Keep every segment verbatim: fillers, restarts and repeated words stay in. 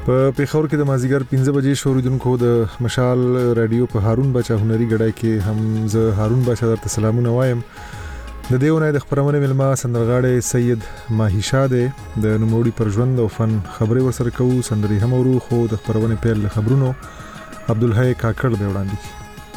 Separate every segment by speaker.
Speaker 1: په پیښور کې د مازیګر پنځه بجې شوریدونکو د مشال رادیو په هارون بچا هنري غړای کې هم زه هارون بچا درته سلامونه وایم. د دیونه د خبرونه ملما سندرغاړي سید ماهی شاده د نوموړي پر ژوند او فن خبري ورسره کوو. سندري هم ورو خو د خبرونه پیل خبرونو عبدالحی کاکړ به وړاندې.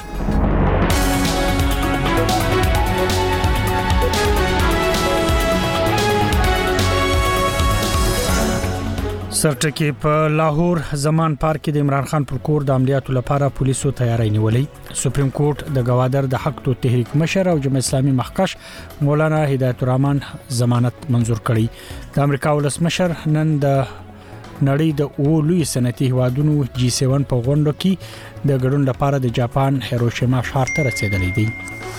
Speaker 2: سرټکی په لاهور زمان پارک کې د عمران خان پر کور د عملیاتو لپاره پولیسو تیاری نیولې. سپریم کورټ د گوادر د حق تو تحریک مشر او جمعیت اسلامي مخکش مولانا هدایت الرحمن ضمانت منزور کړي. د امریکا ولس مشر نن د نړۍ د اولوی صنعتي هوادونو جی سیون په غونډه کې د ګډون لپاره د جاپان هیروشیما ښار ته رسیدلی دی.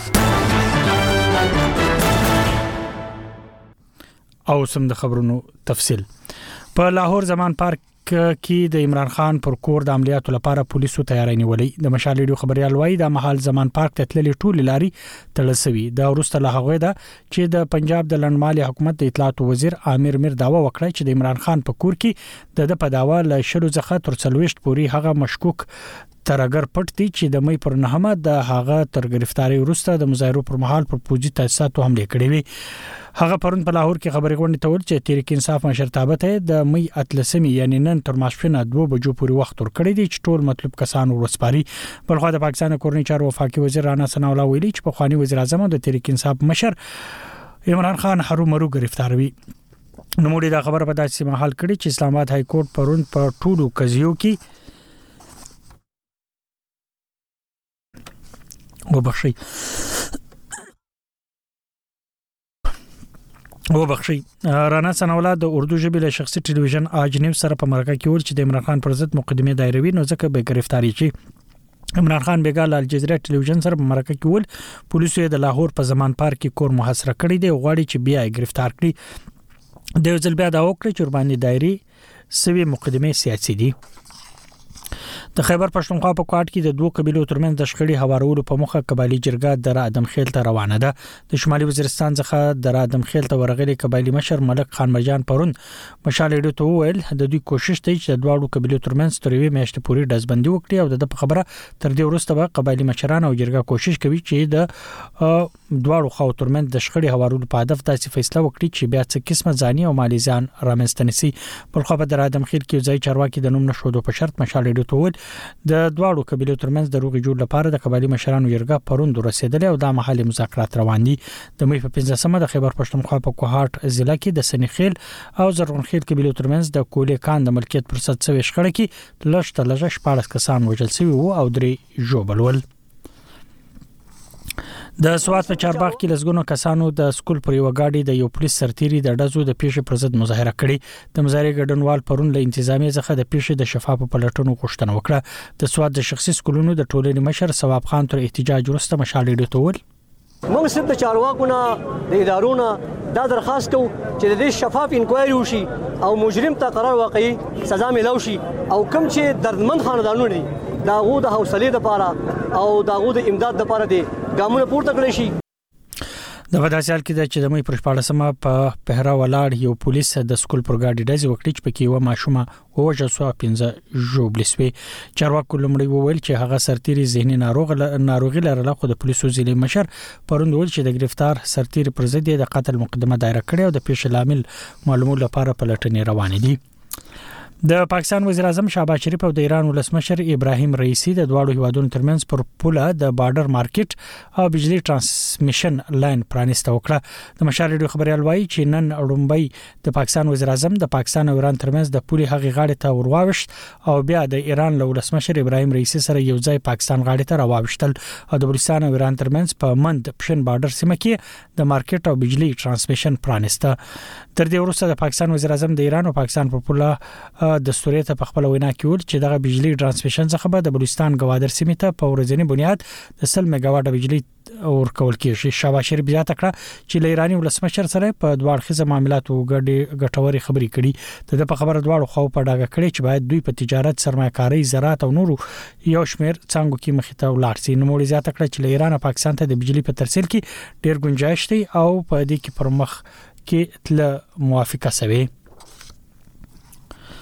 Speaker 2: او سم د خبرونو تفصیل. په لاهور زمان پارک کې د عمران خان پر کور د عملیاتو لپاره پولیسو تیاری نیولې. د مشال ریډیو خبريال وایي د محل زمان پارک ته تللي ټول لاري تړلسوي. دا ورسته له هغه ده چې د پنجاب د لنډمالي حکومت د اطلاعات وزیر عامر میر داوا وکړه چې د عمران خان په کور کې د په داوا له شلو ځخه تر څلويشت پوري هغه مشکوک ترګر پټ دي چې د مې پر نهمه د هغه تر گرفتاری وروسته د مظاهرو پر مهال پر پوجي تاسیساتو حمله کړې وي. هغه پرون په لاهور کې خبري غونډه ته ول چې تحریک انصاف مشرتابه ته د مې اتلسمي یعنی نن تر ماسپښین دوه بجو پورې وخت ور کړی دی چې ټول مطلوب کسان ورسپاري. بلخو د پاکستان کورنۍ چارو وفاقي وزیر رانا ثناء الله ویلي چې په خواني وزیر اعظم د تحریک انصاف مشر عمران خان هرو مرو گرفتاروي. نوموړي دا خبره په داسې محل کړي چې اسلام آباد های کورټ پرون په ټولو قضیو کې وبخشي وبخشي رانا ثناء الله د اردو ژبې له شخصي ټلویزیون اج نیوز سره په مرکه کې ول چې د عمران خان پر ضد مقدمه دایروي نو ځکه به گرفتاری شي. عمران خان بیګال الجزیره ټلویزیون سره په مرکه کې ول پولیسو د لاهور په زمان پارک کې کور محاصره کړی دی. غواړي چې بیا گرفتار کړي. د ځل بیا دا وکړي چې قرباني دایري سوي مقدمه سیاسي دي. د خیبر پښتونخوا په کوټ کې د دوه قبيلو ترمنځ د شخړې هوارولو په مخه قبایلی جرګه در ادم خیل ته روانه ده. د شمالي وزیرستان څخه در ادم خیل ته ورغلي قبایلی مشر ملک خان مرجان پرون مشال ریډیو ته وویل د دوی کوشش دی چې د دوه قبيلو ترمنځ تر یوې میاشتې پورې دزبندي وکړي او د خبره تر دې وروسته به قبایلی مشران او جرګه کوشش کوي چې د دوه خو ترمنځ د شخړې هوارولو په هدف داسې فیصله وکړي چې بیا څه قسمه ځاني او مالی ځان رامنځته نشي. بل خو په در ادم خیل کې ځای چارواکي د نوم نشو په شرط مشال ریډیو ته وویل د دواړو قبيلو ترمنځ د روغي جوړ لپاره د قبایلی مشرانو جرګه پروند رسیدلې او د محلي مذاکرات روان دي. د مې په پنځمه د خیبر پښتونخوا په کوهاټ ضلع کې د سنخیل او زرغونخیل قبيلو ترمنځ د کولې کان د ملکیت پر ست څوي شخړه کې لږ تر لږه شپږ کسان وژل شوي وو او درې ژوبل. د سوات په چارباغ کې لږونو کسانو د سکول پر یو غاډي د یو پولیس سرتيري د ډزو د پیښې پر ضد مظاهره کړې. د مظاهره ګډونوال پرون له انتظامی څخه د پیښې د شفافو پلټونو غوښتنه وکړه. د سوات د شخصي سکولونو د ټولنې مشر ثواب خان تر احتجاج وروسته مشال ډیټ ول
Speaker 3: موږ صرف د چارواکونو د ادارونو دا درخواست کوو چې د شفاف انکوایري وشي او مجرم ته قرار واقعي سزا ملو شي او کوم چې دردمن خاندانونه دي داغو د حوصله لپاره او داغو د امداد لپاره دي ګامونه پورته کړی شي.
Speaker 2: د وداسیال کې د چې د مې پر شپاړسمه په پهرا ولاړ یو پولیس د سکول پر گاډي ډزې وکړي چې پکې و ماشومه ووجه سو پنځه ژوبلسوي. چارواکو لمړی وویل چې هغه سرتيري ذهني ناروغ ناروغي لرله خو د پولیسو ضلع مشر پروند ویل چې د گرفتار سرتيري پر ضد د قتل مقدمه دایره کړې او د پیښې لامل معلومولو لپاره پلټنې روانې دي. د پاکستان وزیر اعظم شهباز شریف او د ایران ولسمشر ابراهیم رئیسی د دواړو هیوادونو ترمنځ پر پوله د بارډر مارکیټ او بجلی ترانسمیشن لاین پرانیسته وکړه. د مشال ریډیو خبريال وایي چې نن اړومبي د پاکستان وزیر اعظم د پاکستان او ایران ترمنځ د پولي هغې غاړې ته ورواوښت او بیا د ایران ولسمشر ابراهیم رئیسی سره یو ځای پاکستان غاړې ته راوښتل او د بلوچستان او ایران ترمنځ په مند پښین بارډر سیمه کې د مارکیټ او بجلی ترانسمیشن پرانیسته. تر دې وروسته د پاکستان وزیر اعظم د ایران او پاکستان په پوله د ستوري ته په خپل وینا کې ول چې دغه بجلی ترانسمیشن څخه به د بلوچستان گوادر سیمه ته په ورځنی بنیاد د سل میگا واټ بجلی ورکول کېږي. شهباز شریف بیا تکړه چې له ایرانی ولسمشر سره په دوه اړخیزه معاملاتو غړي غټوري خبري کړي. د په خبره دواړو خو په ډاګه کړي چې باید دوی په تجارت سرمایه‌کاري زراعت او نورو یو شمیر څنګه کې مخې ته ولاړ شي. نو موږ زیاته کړه چې له ایران او پاکستان ته د بجلی په ترسیل کې ډیر گنجائش دی او په دې کې پر مخ کې تل موافقه شوه.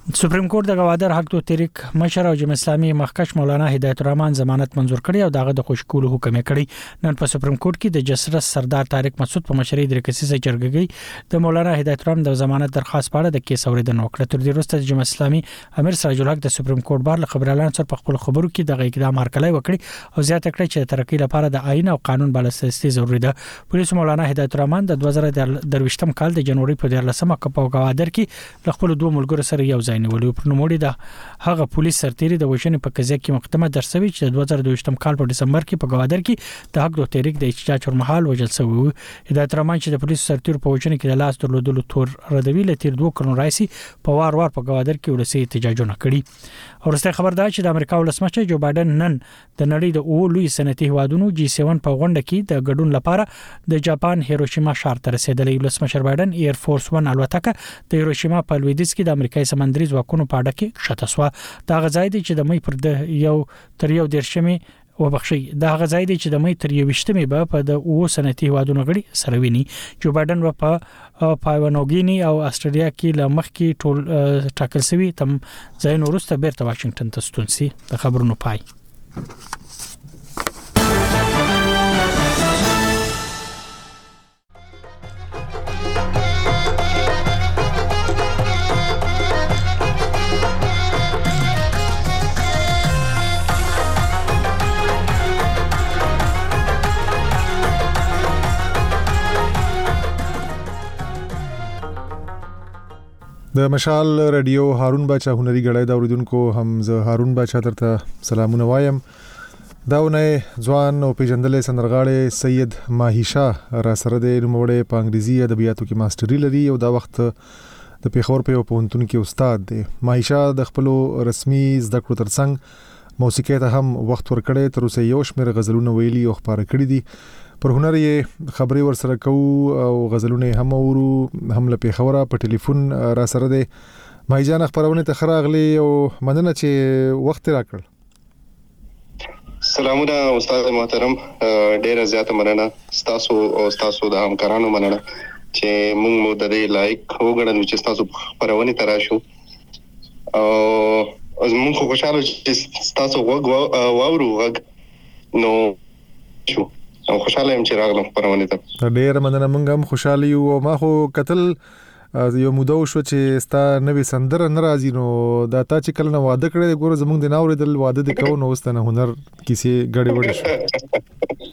Speaker 2: سپریم کورټ د گوادر حق تو تحریک مشر او جمهوریت اسلامي مخکښ مولانا هدایت الرحمن ضمانت منزور کړی او دغه د خوشکول حکم کړی. نن په سپریم کورټ کې د جسرس سردار طارق مسعود په مشرۍ د کسیسه جرګګي د مولانا هدایت الرحمن د ضمانت درخواست په اړه د کیس اوریدنه وکړه. تر دې وروسته د جمهوریت اسلامي امیر سراج الحق د سپریم کورټ بار له خبريالانو سره په خپل خبرو کې دغه اقدام هرکلی وکړي او زیاته کړې چې د ترقی لپاره د آئین او قانون بالاساس ضروري ده. پولیس مولانا هدایت الرحمن د دوه زره درویشتم کال د جنوري په دیارلسمه کې په گوادر کې خپل دوه ملګرو سره یو ځای نیولې. پر نوموړي د هغه پولیس سرتیري د وژنې په قضیه کې مقدمه درسوي چې د دوه زره دویشتم کال په دسمبر کې په گوادر کې د حق د تحریک د احتجاج پر مهال وژل شوی. هدایت الرحمن چې د پولیس سرتیرو په وژنې کې د لاس درلودلو تور ردوي لتیر دوه کلن رئیس په وار وار په گوادر کې ولسی احتجاجونه کړي. ورسته خبر ده چې د امریکا ولسمشر جو بایدن نن د نړۍ د اولو لوی صنعتي هوادونو جی سیون په غونډه کې د ګډون لپاره د جاپان هیروشیما ښار ته رسیدلی. ولسمشر بایدن ایر فورس ون الوتکه د هیروشیما په لویدیځ کې د امریکایي سمندري ځواکونو په اډه کې شته سو. دا غځای دی چې د مې پر د یو تر یو درشمه وبخشي دا غځای دی چې د مې تر یو وشتمه به په د او صنعتي هوادونو غړي سره ویني. جو بایدن په پایونوګینی او استرالیا کې لمخ کې ټول ټاکل شوی تم ځای نورسته بیرته واشنگټن ته ستون سي. د خبرونو پای
Speaker 1: د مشال رادیو هارون باچا هنري غړای دا اوریدونکو هم زه هارون باچا ترته سلامونه وایم. داونه ځوان او پیژندل سندرغاړي سید ماهیشا را سره د نوموړې په انګریزي ادبیاتو کې ماستری لري او دا وخت د پیښور په پوهنتون کې استاد دی. ماهیشا د خپل رسمي زده کړو ترڅنګ موسیقي ته هم وخت ورکړی. تر اوسه یو شمېر غزلونه ویلي او خبرې کړې دي. پر هنر یې خبرې ورسره کوو او غزلونه هم اورو هم له پیښوره په ټلیفون را سره دی. ماهیجان خبرونه ته خراغلی او مننه چې وخت راکړ.
Speaker 4: سلامونه استاد محترم، ډیره زیاته مننه تاسو او تاسو د همکارانو مننه چې موږ مو د دې لایک وګڼل چې تاسو خبرونه تراشو او موږ خوشاله چې تاسو وګ واورو وګ نو شو او خوشاله يم چې راغلم خبرونه ته.
Speaker 1: ډیر مننه، موږ هم خوشاله یو. ما خو قتل یو موده شو چې ستا نوې سندره ناراضي نو دا تا چې کله نو واده کړې ګوره زمونږ د ناوړې دل واده د کوو نو واستنه هنر کیسه غړې وړې شو.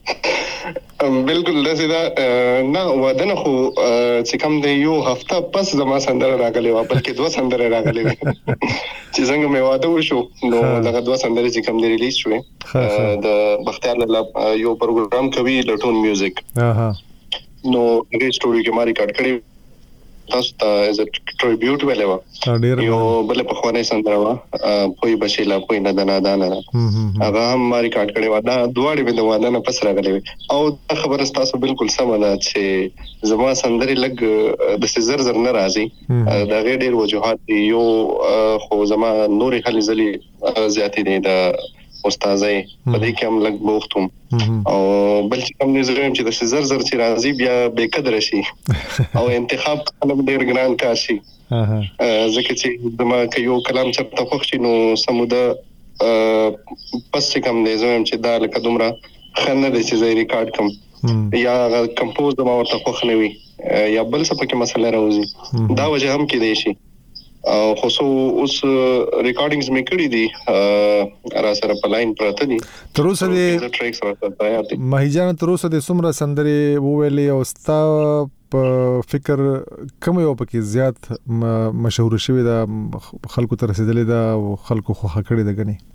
Speaker 4: بالکل داسې دا نه واده نه خو چې کوم دی یو هفته پس زما سندره راغلی و بلکې دوه سندره راغلی و چې څنګه مې واده وشو نو دغه دوه سندره چې کوم دی ریلیز شوې د بختیار لاله یو پروګرام کوي لټون میوزیک
Speaker 1: اها
Speaker 4: نو هغه سټوري کې ما ریکارډ کړی تاسو ته از ا ټریبیوټ ویلو یو بل په خوانه سندره وا پوي بشیلا پوي نه دنا دانا هغه هم ما ریکارډ کړی و دا دواړي به د واده نه پس راغلی او دا خبره تاسو بالکل سم ده چې زما سندري لګ د سزر زر نه راځي دا غیر ډیر وجوهات یو خو زما نوري خالي زلي زیاتې دي د استادای په دې کې هم لګ بوختم او بل چې کوم نظام چې د سزر زر چې راځي بیا به قدر شي او انتخاب کلم ډیر ګران کار شي ځکه چې دما کې یو کلام چې په خوښ شي نو سموده پس کوم نظام چې دا لکه دومره خنه د چې زې ریکارډ کوم یا کمپوز دما ورته خوښ نه وي یا بل څه پکې مسله راوځي دا وجه هم کې دی شي او خصو اوس ریکارډینګز مې کړې دي را سره په لاین پراته دي.
Speaker 1: تر اوسه د ماهیجان تر اوسه د سمره سندري وویلې او ستا په فکر کوم یو پکې زیات مشهور شوی دا خلکو ته رسیدلې دا او خلکو خوښه کړې ده غني؟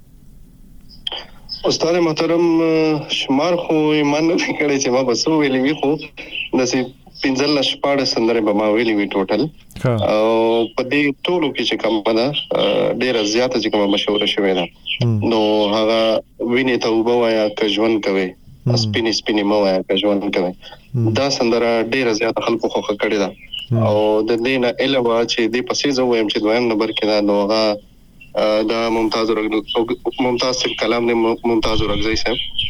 Speaker 4: استاد محترم شمار خو ایمان نه کړی چې ما بسو ویلې وی خو د پنځل شپاړه سندره به ما ویلې وی ټوټل او په دې ټولو کې چې کوم ده ډیره زیاته چې کوم مشهور شوی ده نو هغه ویني ته وبوایا ک ژوند کوي سپینې سپینې مو وایا ک ژوند کوي دا سندره ډیره زیاته خلکو خوښه کړې ده او د دې نه علاوه چې دې پسې زه وایم چې دویم نمبر کې دا نو هغه دا ممتاز ممتاز کلام نے ممتاز رغزی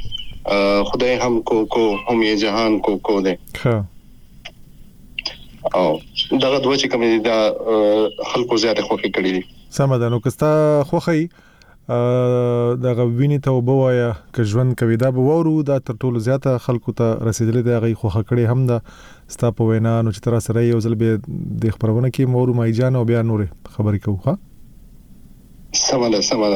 Speaker 4: صاحب خدای هم کو کو هم یہ جهان کو کو دے او دغه دوه چې کوم دي دا خلکو زیاته خوخي کړی دي.
Speaker 1: سم ده. نو کستا خوخي دغه ویني ته وبوایا ک ژوند کوي دا به وورو دا تر ټولو زیاته خلکو ته رسیدلې دا غي خوخه کړي هم دا ستا په وینا نو چې تر سره یو ځل به د خبرونه کې مورو مای جان او بیا نور خبرې کوو. ها
Speaker 4: سماله سماله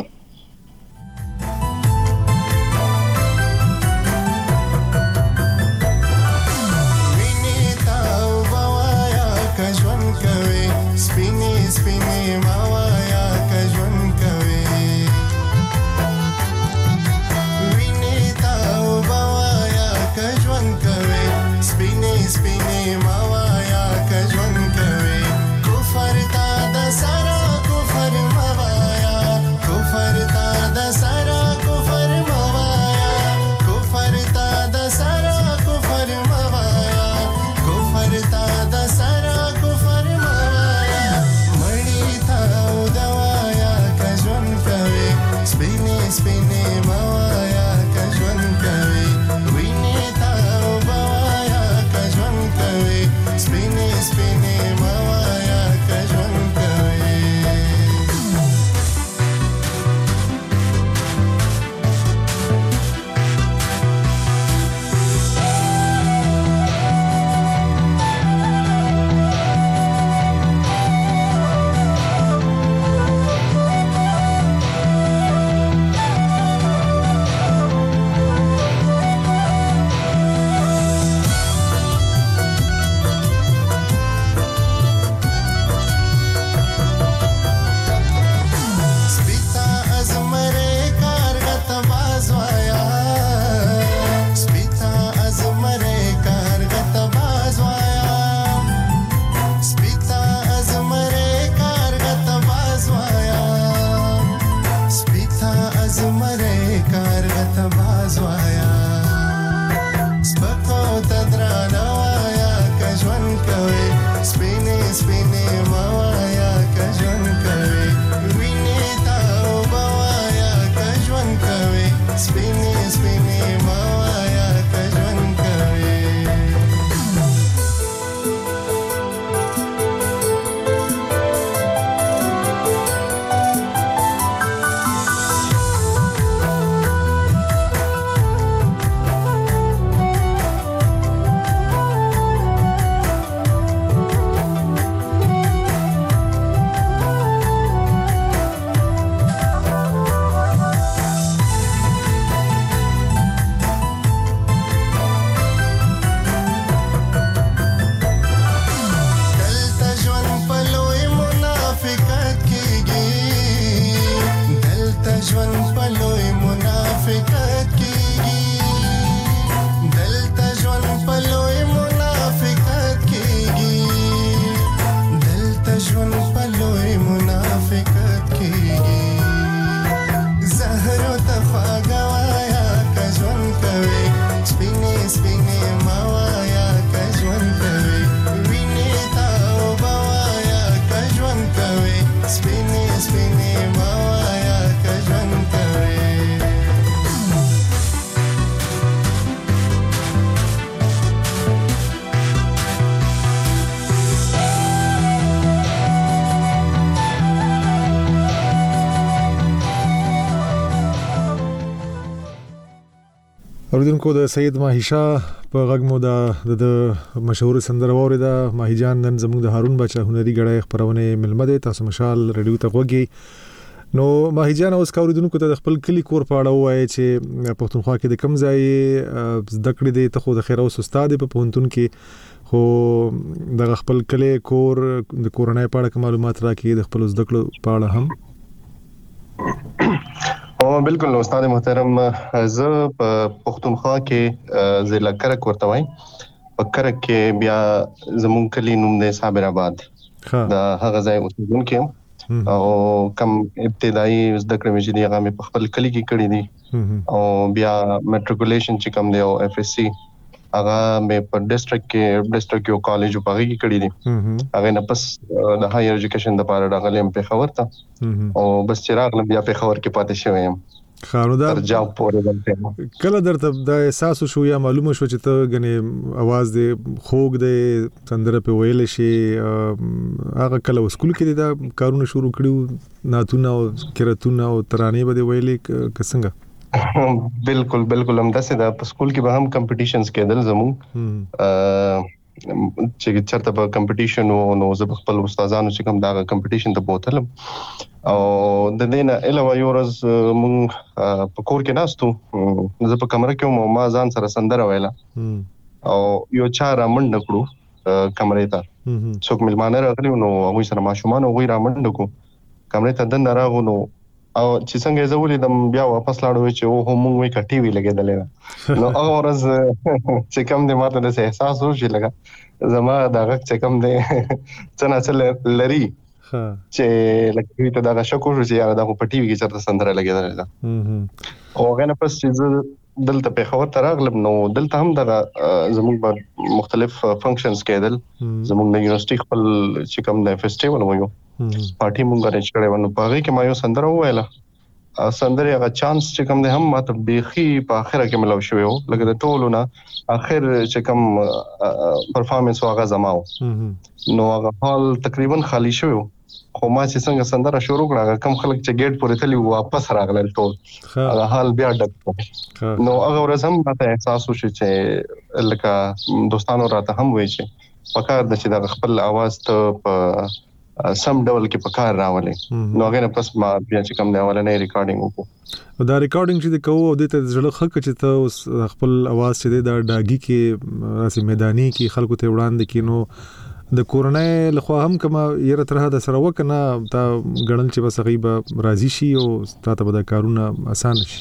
Speaker 1: اوریدونکو د سید ماهیشا په غږ مو د مشهور سندره واوریدا. ماهی جان نن زموږ د هارون بچا هنري غړای خبرونه ملمه ده. تاسو مشال رادیو ته وګورئ. نو ماهی جان اوس اوریدونکو ته د خپل کلی کور په اړه وایي چې پښتونخوا کې د کم ځای زده کړې دي ته خو د خیر اوس استاد په پونتون کې خو د خپل کلی کور د کورنۍ په اړه معلومات راکړي د خپل زده کړو په اړه هم.
Speaker 4: او بالکل استاد محترم زه په پښتونخوا کې ضلع کرک ورته وای په کرک کې بیا زمون کلی نوم دی صابر آباد دا هغه ځای اوسېدونکو او کم ابتدایي زده کړې مې چې هغه مې په خپل کلی کې کړې دي او بیا میټریکولیشن چې کم دی او اف اس سی هغه مې په ډیسټریکټ کې ډیسټریکټ یو کالج په هغه کې کړی دي. هغه نه پس د هایر ایجوکیشن لپاره راغلم په خبر ته او بس چې راغلم بیا په خبر کې پاتې شوم.
Speaker 1: خانو دا
Speaker 4: ترجاو پورې دلته
Speaker 1: کله درته دا احساس شو یا معلومه شو چې ته غني आवाज دې خوګ دې تندره په ویل شي هغه کله سکول کې دا کارونه شروع کړیو ناتونه او کرتونه او ترانه به ویلې کسنګ
Speaker 4: بالکل بالکل هم داسې دا په سکول کې به هم کمپټیشنز کېدل زموږ چې چرته په کمپټیشن نو زه خپل استادانو چې کوم دا کمپټیشن ته بوتلم او د دې نه علاوه یو ورځ مونږ په کور کې ناستو زه په کمره کې ما ځان سره سندره ویله او یو چا را منډه کړو کمرې ته څوک ملمانه راغلي نو هغوی سره ماشومان هغوی را منډه کړو کمرې ته دننه راغلو نو او چې څنګه زه ولیدم بیا واپس لاړو چې او هم موږ یې ټي وي لګېدلې نو هغه ورځ چې کوم دې ماته د احساس وشي لګا زما دا غږ چې کوم دې څنګه چل لري چې لکه ته دا شکو شو چې یاره دا په ټي وي کې چرته سندره لګېدلې ده او هغه نه پس چې دلته په خبر تر اغلب نو دلته هم دا زموږ مختلف فنکشنز کېدل زموږ د یونیورسيټي خپل چې کوم د فیسټیوال وایو پارټي مونږ غوښتل کړي ونه پاره کې ما یو سندره وویله سندره هغه چانس چې کوم ده هم ماته بيخي په اخره کې ملو شوی و لکه د ټولو نه اخر چې کوم پرفارمنس واغه زماو نو هغه حال تقریبا خالی شوی خو ما چې څنګه سندره شروع کړه کم خلک چې گیټ پورې تللی واپس راغلل ټول هغه حال بیا ډک نو هغه ورځ هم ماته احساس وشو چې لکه دوستانو راته هم وایي چې پکار د چې د خپل आवाज ته په سم ډول کې په کار راولې نو هغه نه پس ما بیا چې کوم دی اولنې ریکارډینګ وکړو
Speaker 1: دا ریکارډینګ چې کوو او د ته ځړه خک چې ته خپل आवाज چې دا ډاګي کې راسي میداني کې خلکو ته وړاندې کینو د کورونای لخوا هم کما یره ترها د سره وکنه تا غړل چې بس غیبه راضی شي او تاسو به د کارونه آسان شي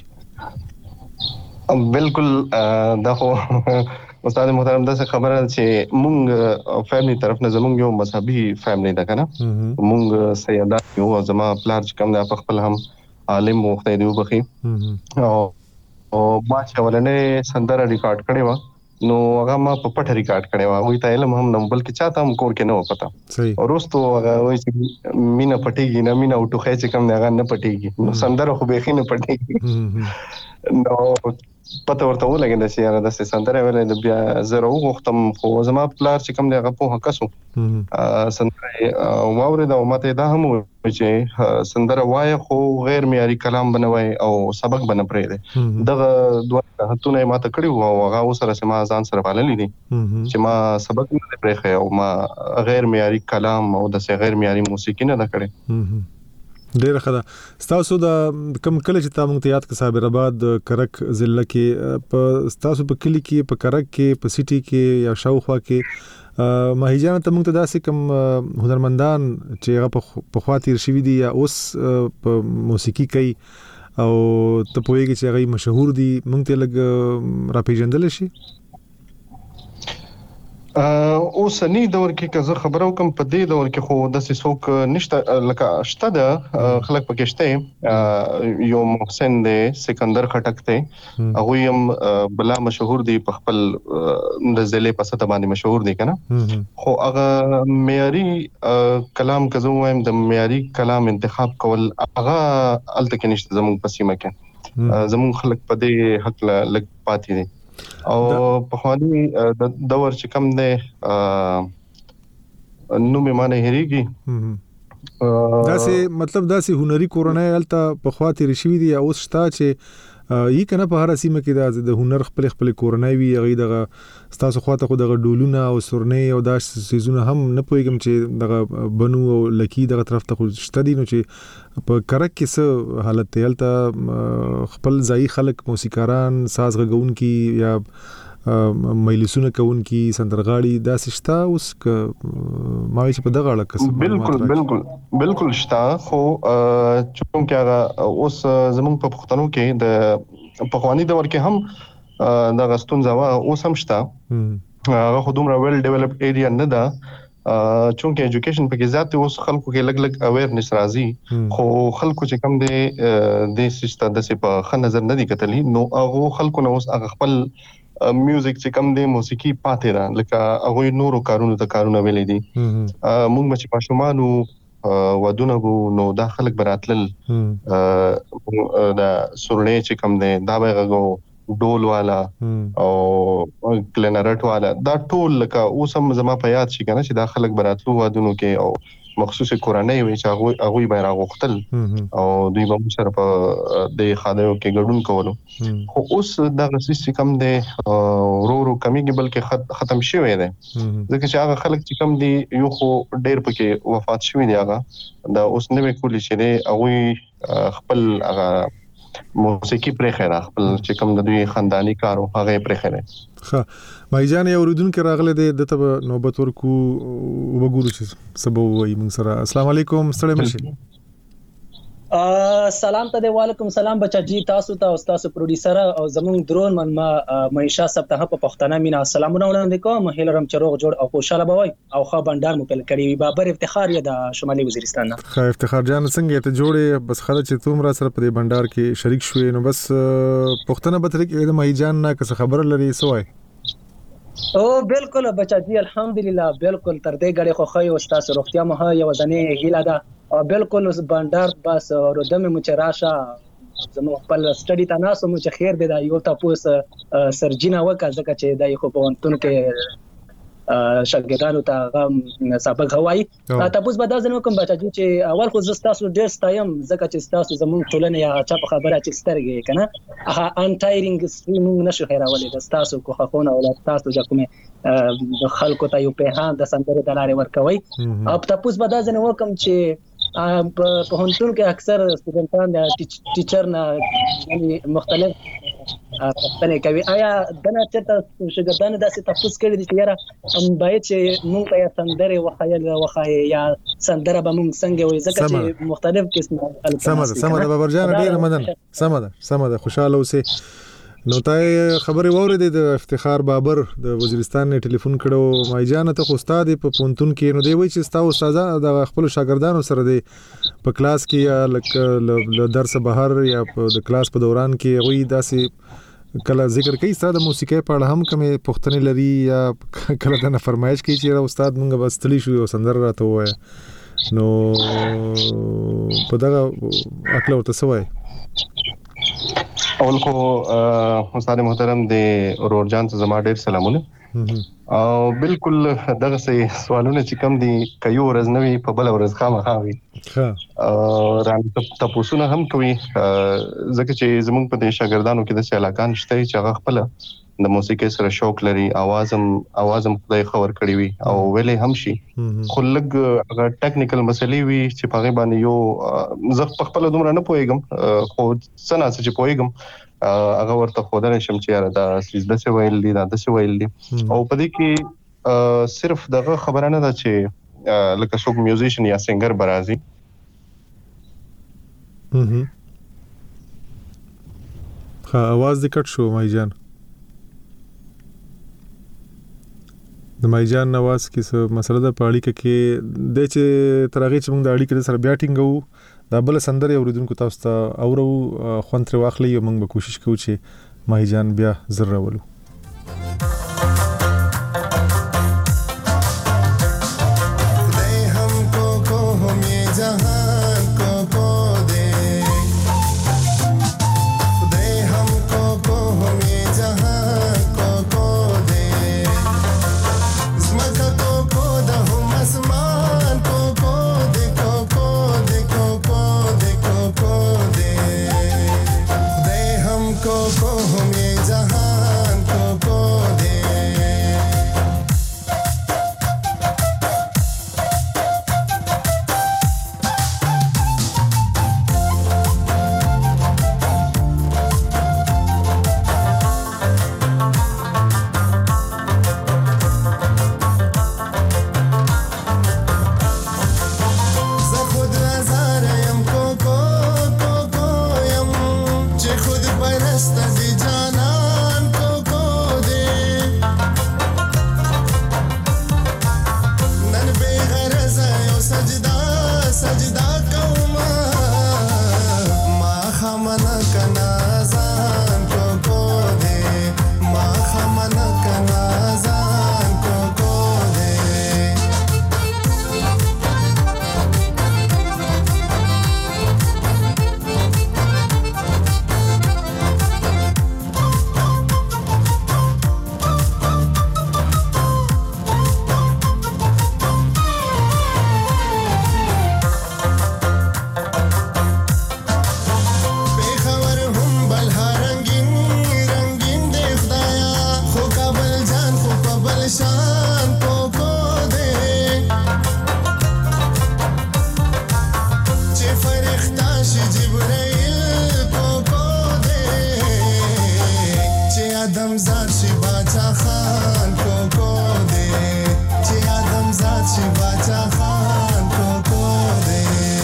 Speaker 4: بالکل دا خو استاد محترم دا خبره چې مونږ فیملی طرف نه زمونږ یو مذهبي فیملی ده کنه مونږ سیدا یو زما پلار چې کوم د خپل هم عالم وخت دی وبخي او او ما چې ولنه سندره ریکارډ کړي و نو هغه ما په پټه ریکارډ کړي و وې ته علم هم نه بلکې چاته هم کور کې نه و پتا او روستو هغه وې چې مینا پټيږي نه مینا وټوخه چې کوم هغه نه پټيږي نو سندره خو به خې نه پټيږي نو پته ورته ولګید چې یاره د سندره ویلې د بیا زه راوغوښتم خو زما پلار چې کوم دی هغه پوهه کسو سندره واورېده او ماته دا هم وویل چې سندره وایه خو غیر معیاري کلام به نه وایي او سبق به نه پرېږدی دغه دوه هڅونه یې ماته کړي وو او هغه اوسره چې ما ځان سره پاللي دي چې ما سبق نه دی پرېښی او ما غیر معیاري کلام او داسې غیر معیاري موسیقي نه ده کړې
Speaker 1: ډیره ښه ده ستاسو د کم کله چې تاسو ته یاد ک صابر آباد کرک ضلع کې په ستاسو په کلی کې په کرک کې په سیټي کې یا شاوخوا کې ماهیجان ته موږ ته داسې کم هنرمندان چې هغه په خوا تیر شوي دي یا اوس په موسیقي کوي او ته پوهیږي چې هغه مشهور دي موږ ته لږ را پیژندل شي
Speaker 4: اوس نی دور کې که زه خبرو کوم په دې دور کې خو داسې څوک نشته لکه شته ده خلک پکې شته یو محسن دی سکندر خټک دی هغوی هم بلا مشهور دی په خپل د ضلع په سطح باندې مشهور دی کنه خو هغه معیاري کلام که زه وایم د معیاري کلام انتخاب کول هغه هلته کې نشته زموږ په سیمه کې زموږ خلک په دې حق لږ پاتې دي او په خواني د دور چې کم دی نو مې معنی هریږي
Speaker 1: داسې مطلب داسې هنري کورنۍ الته په خواته رشوي دي اوس شتا چې یی کنه په هر سیمه کې د هنر خپل خپل کورنۍ وی غي دغه ستاسو خواته خو دغه ډولونه او سورنۍ او داس سيزونه هم نه پويګم چې دغه بنو او لکی دغه طرف ته شته دي نو چې په کرک کې څه حالت دی الته خپل ځای خلک موسیقاران ساز غږون کی یا مجلسونه کوون کی سندرغاړي داسې شتا اوس ما چې په دغه اړه کس
Speaker 4: بالکل بالکل بالکل شتا خو چونکه هغه اوس زمونږ په پښتنو کې د پخوانی دور کې هم د غستون زوا اوس هم شتا هغه خو دومره ویل ډیولپډ ایریا نه ده چونکه ایجوکیشن پکې ذات اوس خلکو کې لګ لګ اویرنس راځي خو خلکو چې کم دي د سیسټه د په خن نظر نه دي کتلی نو هغه خلکو نو اوس هغه خپل میوزیک چې کم دی موسیقي پاتې ده لکه هغه نورو کارونو ته کارونه ویلې دي موږ چې پښتمانو ودونه نو دا خلک براتل دا سورنې چې کم دی دا به غو ډول والا او کلنرټ والا دا ټول لکه اوس هم زما په یاد شي کنه چې دا خلک براتلو ودونو کې او مخصوص کورنۍ وي چې هغه هغه به راغختل او دوی به سره په د خادیو کې ګډون کولو خو اوس دا سیستم کم دی ورو ورو کمیږي بلکې ختم شوی دی ځکه چې هغه خلک چې کم دي یو خو ډېر پکې وفات شوی دی هغه دا اوس نوې کولی چې دی هغه خپل هغه موسیقي پرې خیره خپل چې کوم د دوی خاندانی کارو هغه پرې خیره
Speaker 1: ها مای جان یو ردون کې راغله د دته نوبت ورکو وګورو چې سبب وي موږ سره السلام علیکم ستړي مشه
Speaker 5: سلام ته وعلیکم سلام بچا جی تاسو ته او تاسو پروډوسر او زمون درون من ما معیشت سب ته په پښتنه مینا سلامونه وړاندې کوم هیلرم چروغ جوړ او خوشاله بوي او خو بندر مو پل کړی بابر افتخار یا د شمالي وزیرستان نه
Speaker 1: خو افتخار جان څنګه ته جوړې بس خاله چې توم را سره په بندر کې شریک شوې نو بس پښتنه به تر کې د مای جان نه څه خبر لري سوای
Speaker 5: او بالکل بچا جی الحمدلله بالکل تر دې غړي خو خو او تاسو روغتیا مه یو ځنې هیله ده او بالکل اوس بندر بس ورودمه مو چراشه زمو خپل سټډي تناسو مو چې خیر دی دا یو تاسو سرجینا وکړه ځکه چې دای خو په ونتون کې شاګردانو ته سبق هوای تاسو به دا ځنه کوم بچا چې اول خو زستاسو ډیر ستایم ځکه چې تاسو زموږ ټولنه یا چا په خبره چې سترګې کنه هغه انټایرینګ سټریمینګ نشو خیرولې تاسو کو خونه او تاسو چې کومه خلکو ته یو په هان د سندره دلاره ورکوي او تاسو به دا ځنه وکم چې په هنتون کې اکثر سټوډنټان د ټیچر نه یعنی مختلف پښتنه کوي آیا دنه چرته شګردان داسې تفصیل کړی دي چې یاره هم باید چې مونږ ته سندره وخایل وخای یا سندره به مونږ څنګه وي ځکه چې مختلف قسمه
Speaker 1: سمه سمه د بابرجان ډیر مدن سمه ده سمه ده خوشاله اوسه نو تای خبرې وورې د افتخار بابر د وزیرستان نه ټلیفون کړو مای جان ته استاد په پونتون کې نو دی وای چې ستا استاد د خپل شاګردانو سره دی په کلاس کې یا ل درس بهر یا د کلاس په دوران کې وای داسې کله ذکر کوي استاد موسیقي په اړه هم کومه پښتني لري یا کله دا فرمایش کوي چې استاد مونږ بس تلی شو او سندر راته وای نو په دا اکل ورته سوای
Speaker 4: اول کو استاد محترم د اورور جان ته زما ډیر سلامونه او بالکل دغه سي سوالونه چې کم دي کيو ورځ نوي په بل ورځ خامخاوي ها ران تاسو نه هم کوي ځکه چې زموږ په شاګردانو کې د علاقان شته چې هغه خپل د موسیقي سره شوق لري اوازم اوازم خدای خبر کړی وي او ویلې هم شي خو لګ هغه ټیکنیکل مسلې وي چې په غي باندې یو زه په خپل دومره نه پويګم خو څنګه چې پويګم هغه ورته خودل شم چې یاره دا سیزده څه ویل دي دا څه ویل دي او په دې کې صرف دغه خبره نه ده چې لکه څوک میوزیشن یا سنگر برازي
Speaker 1: ها आवाज دې کټ شو مای جان د مای جان نواز کې څه مسله ده په اړیکه کې د چې ترغه چې موږ د اړیکې سره بیا ټینګو دا بل سندره اوریدونکو تاسو ته اورو خوانتر واخلې موږ به کوشش کوو چې مای جان بیا زر راولو
Speaker 6: को हम ये जहान نشان کو کو دے چې فرښتہ شي جبرائیل کو کو دے چې آدم زاد شي باچا خان کو کو دے چې آدم زاد شي باچا خان کو کو دے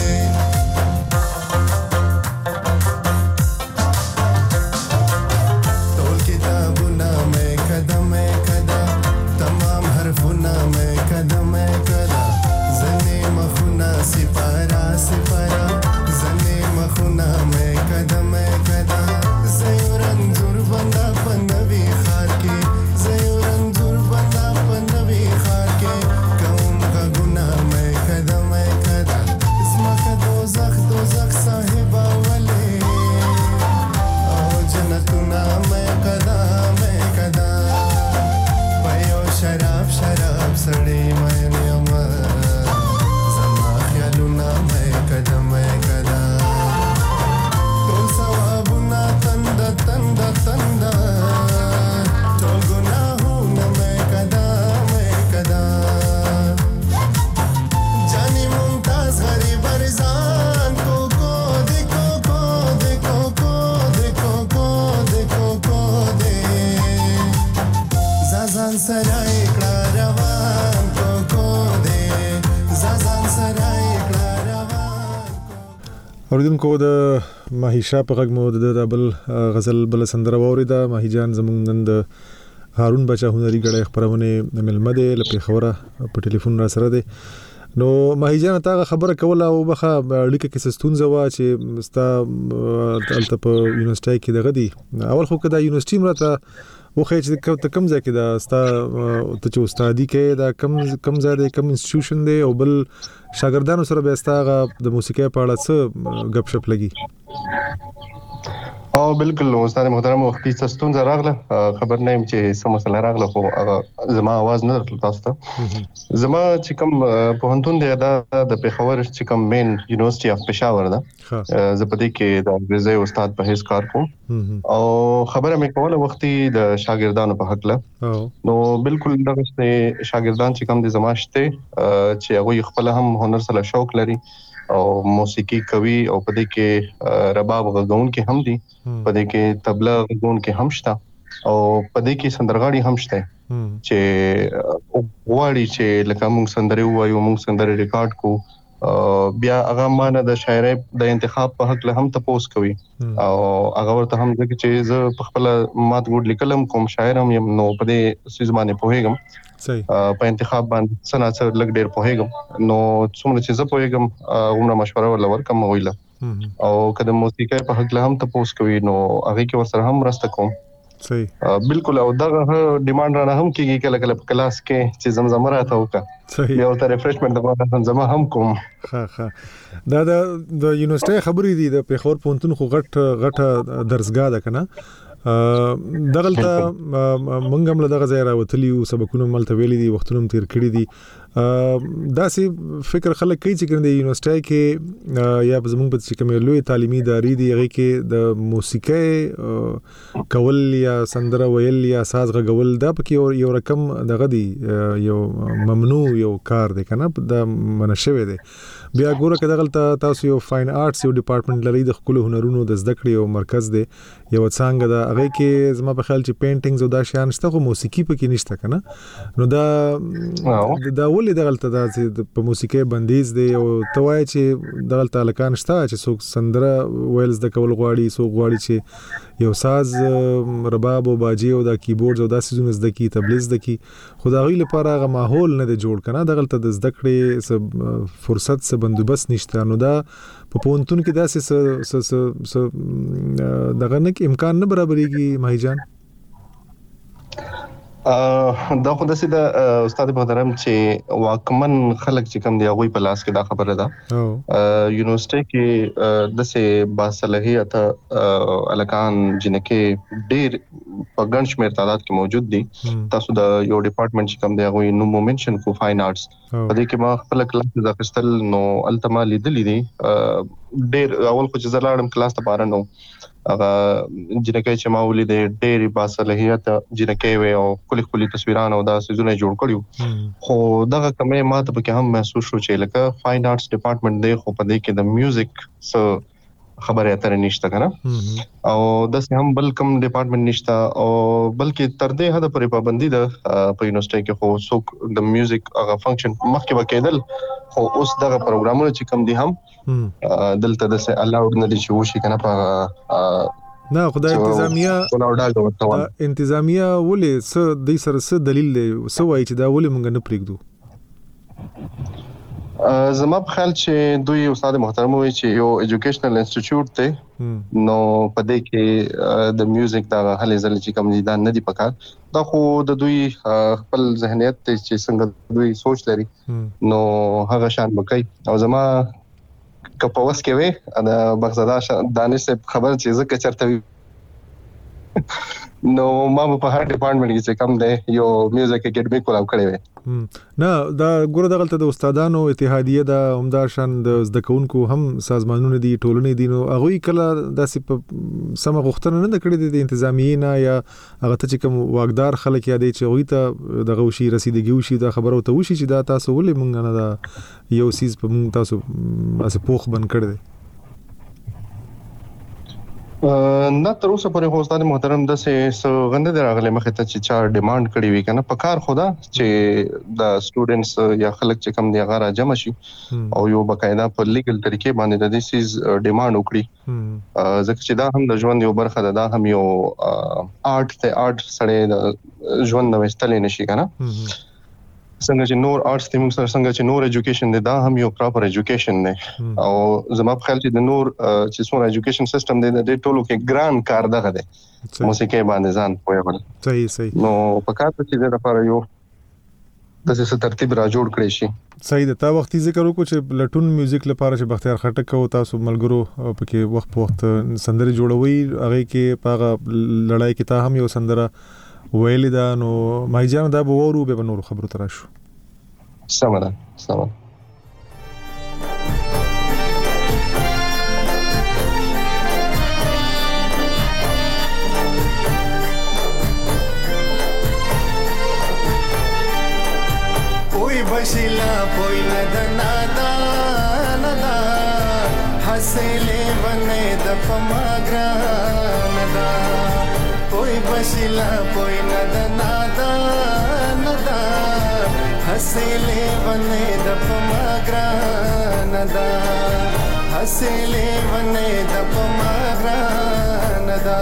Speaker 6: ټول کتابونه مې قدم قدم تمام حرفونه مې قدم قدم زنه مخونه سپارا سپارا زنه مخونه مې قدم قدم زيورن زور بندا پنوي خار کې زيورن زور بندا پنوي خار کې کوم کا ګناه مې قدم قدم اسما کا دوزخ دوزخ صاحب ولي او جنتنا مې قدم قدم پيو شراب شراب سړی مې نیما زما خیالونه مې قدم قدم ټول ثوابونه تند تند تند ټول ګناهونه مې قدم قدم جاني ممتاز غریب ارزان کو کو دے کو کو دے کو کو دے کو کو دے کو کو دے زازان سرای کړه روان کو کو دے زازان سرای کړه روان
Speaker 1: اوریدونکو د ماهیشا په غږ مو د بل غزل بل سندره واوریده. ماهی جان زمونږ نن د هارون بچا هنري غړې خبرونه ملمه ده لپاره خبره په ټلیفون را سره ده. نو ماهی جان تاغه خبره کوله او بخه اړیکه کې ستونزه وا چې ستا تلته په یونیورسيټي کې دغه دی اول خو کدا یونیورسيټي مرته وخه چې کم ځای کې دا ستا ته چې استادي کې دا کم کم ځای دی کم انسټیټیوشن دی او بل شاګردانو سره به ستاغه د موسیقي په اړه څه غپ شپ لګي؟
Speaker 4: او بالکل استاد محترم وختي ستون راغله خبر نه يم چې سم مسله راغله خو زما आवाज نه درته تاسو ته زما چې کوم پوهنتون دی دا د پیښور چې کوم مین یونیورسيټي اف پېښور ده زه په دې کې د انګريزي استاد په هیڅ کار کوم او خبره مې کوله وختي د شاګردانو په حق له نو بالکل دغه شاګردان چې کوم د زماشته چې هغه خپل هم هنر سره شوق لري او موسیقي کوي او په دې کې رباب غږون کې هم دي په دې کې طبله غږون کې هم شته او په دې کې سندرغاړي هم شته چې وړي چې لکه موږ سندري وایو موږ سندري ریکارډ کو بیا هغه مانه د شاعرۍ د انتخاب په حق له هم تپوس کوي او هغه ورته هم ځکه چې زه په خپل مات ګوډ لیکلم کوم شاعر هم یم نو په دې سیزمانه پوهیږم
Speaker 1: صحیح
Speaker 4: په انتخاب باندې سنا څه لګ ډیر پوهیږم نو څومره چې زه پوهیږم عمره مشوره ولا ورکم ویله او کله موسیقي په حق له هم تپوس کوي نو هغه کې ورسره هم راسته کوم
Speaker 1: صحیح
Speaker 4: بالکل او دغه ډیماند را نه هم کیږي کله کله په کلاس کې چې زمزمه راته وکړه
Speaker 1: صحیح
Speaker 4: یو ته ریفرشمنت د زمزمه هم کوم
Speaker 1: ها ها دا د یونیورسيټي خبرې دي د پیښور پونتون خو غټ غټه درسګاه ده کنه دغلته مونږ هم له دغه ځای راوتلی او سبقونه ملته ویلي دي وختونه تیر کړی دي دا سي فکر خلک کوي چې کنده یونیورسيټي کې یا زمونږ په چې کوم لوی تعلیمي ادارې دي هغه کې د موسیقي کول یا سندره ویل یا ساز غږول دا پکې یو رقم دغه دی یو ممنوع یو کار دی کنه دا منشوي دی بیا ګوره کده غلطه تاسو یو فاین آرټس یو ډپارټمنټ لري د خپل هنرونو د زده کړې او مرکز دی یو څنګه دا هغه کې زما په خیال چې پینټینګز او دا شیان شته خو موسیقي پکې نشته کنه نو دا دا ولې د غلطه دا چې په موسیقي بندیز دی او توای چې د غلطه الکان شته چې څوک سندره ویلز د کول غواړي څوک غواړي چې یو ساز رباب او باجی او دا کیبورډ او دا سيزونه زده کی تبلیغ زده کی خدای لپاره هغه ماحول نه دی جوړ کنه د غلطه د زده کړې فرصت سه بندوبست نشته نو دا په پونتون کې دا سه دغه نه امکان نه برابرېږي ماهی جان
Speaker 4: دا خو د سیده استاد محترم چې واکمن خلک چې کوم دی هغه په لاس کې دا خبره ده یونیورسيټي کې د سه باصلاحیت الکان جنکه ډیر په ګڼ شمېر تعداد کې موجود دي تاسو د یو ډپارټمنټ چې کوم دی هغه نو مومنشن کو فاین آرټس په دې کې ما خپل کلاس د خپل نو التما لیدلې دي ډیر اول خو چې زلاړم کلاس ته پاره نو هغه جنکه چې ما ولیدې ډېری باصلاحیت جنکه وي او کلی کلی تصویرونه او دا سيزونه جوړ کړیو خو دغه کمه ماته په کې هم محسوس شو چې لکه فاین آرټس ډپارټمنټ دی خو په دې کې د میوزیک څه خبره اترې نشته کنه او د سه هم بل کم ډپارټمنټ نشته او بلکې تر دې حد پورې پابندي ده په یونیورسيټي کې خو څوک د میوزیک هغه فنکشن مخکې وکیدل خو اوس دغه پروګرامونه چې کم دي هم دلته د سه الاود نه دي چې وشي کنه په
Speaker 1: نه خدای انتظامیه انتظامیه ولې څه د سر څه دلیل دی څه وایي چې دا ولې مونږ نه پریږدو
Speaker 4: زما په خیال چې دوی استاد محترم وي چې یو ایجوکیشنل انسټیټیوټ ته نو په دې کې د میوزیک دا هلي ځل چې کوم دي دا نه دی پکار دا خو د دوی خپل ذهنیت ته چې څنګه دوی سوچ لري نو هغه شان بکای او زما کپوس کې وي دا بغزاده دانش خبر چې زکه چرته نو ما په هر ډپارټمنټ کې چې کوم دی یو میوزیک اکیډمي کولاو کړی وي
Speaker 1: نه دا ګوره دغلته د استادانو اتحادیه د عمدار شان د زده کوونکو هم سازمانونه دي ټولنې دي نو هغه کله داسې په سم غوښتنه نه کړې د انتظامیه نه یا هغه ته چې کوم واقدار خلک یادې چې وي ته دغه وشي رسیدګي وشي دا خبره ته وشي چې دا تاسو ولې مونږ نه دا یو سیز په مونږ تاسو اسه پوخ بن کړی
Speaker 4: نه تر اوسه پورې خو استاد محترم د سه غنده دراغله مخه ته چې چار ډیماند کړی وی کنه په کار خدا چې د سټوډنټس یا خلک چې کم دی غاره جمع شي او یو بقاعده په لیګل طریقې باندې د دې سیز ډیماند وکړي ځکه چې دا هم د ژوند یو برخه ده دا هم یو آرټ ته آرټ سره د ژوند نو استل نشي کنه څنګه چې نور آرټس ته موږ څنګه چې نور ایجوکیشن دی دا هم یو پراپر ایجوکیشن دی او زما په خیال چې د نور چې څونه ایجوکیشن سیستم دی د ټولو کې ګران کار دغه دی موسیقي باندې ځان پوهول
Speaker 1: صحیح صحیح
Speaker 4: نو په کار ته چې د لپاره یو د څه ترتیب را جوړ کړی شي
Speaker 1: صحیح ده تا وختي ذکر وکړو چې لټون میوزیک لپاره چې بختیار خټک او تاسو ملګرو پکې وخت په وخت سندري جوړوي هغه کې پاغه لړای کې تا هم یو سندره ویل دا نو مای جان دا به ورو به نور خبرو تر شو
Speaker 4: سمه سمه
Speaker 6: کوئی بشیلا کوئی ندنا دا ندا حسلے بنے د پماگرا ندا کوئی بشیلا کوئی ندنا دا ندا حسلے بنے د پماگرا ندا حسلے بنے د پماگرا ندا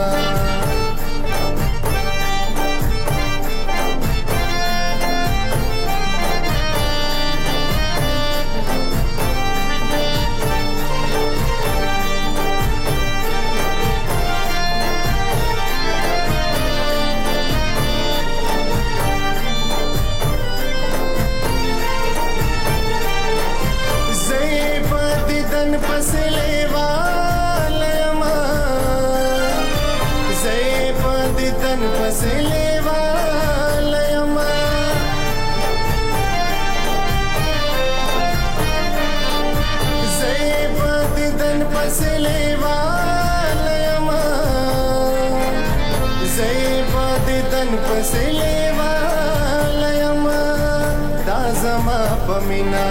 Speaker 6: پمینا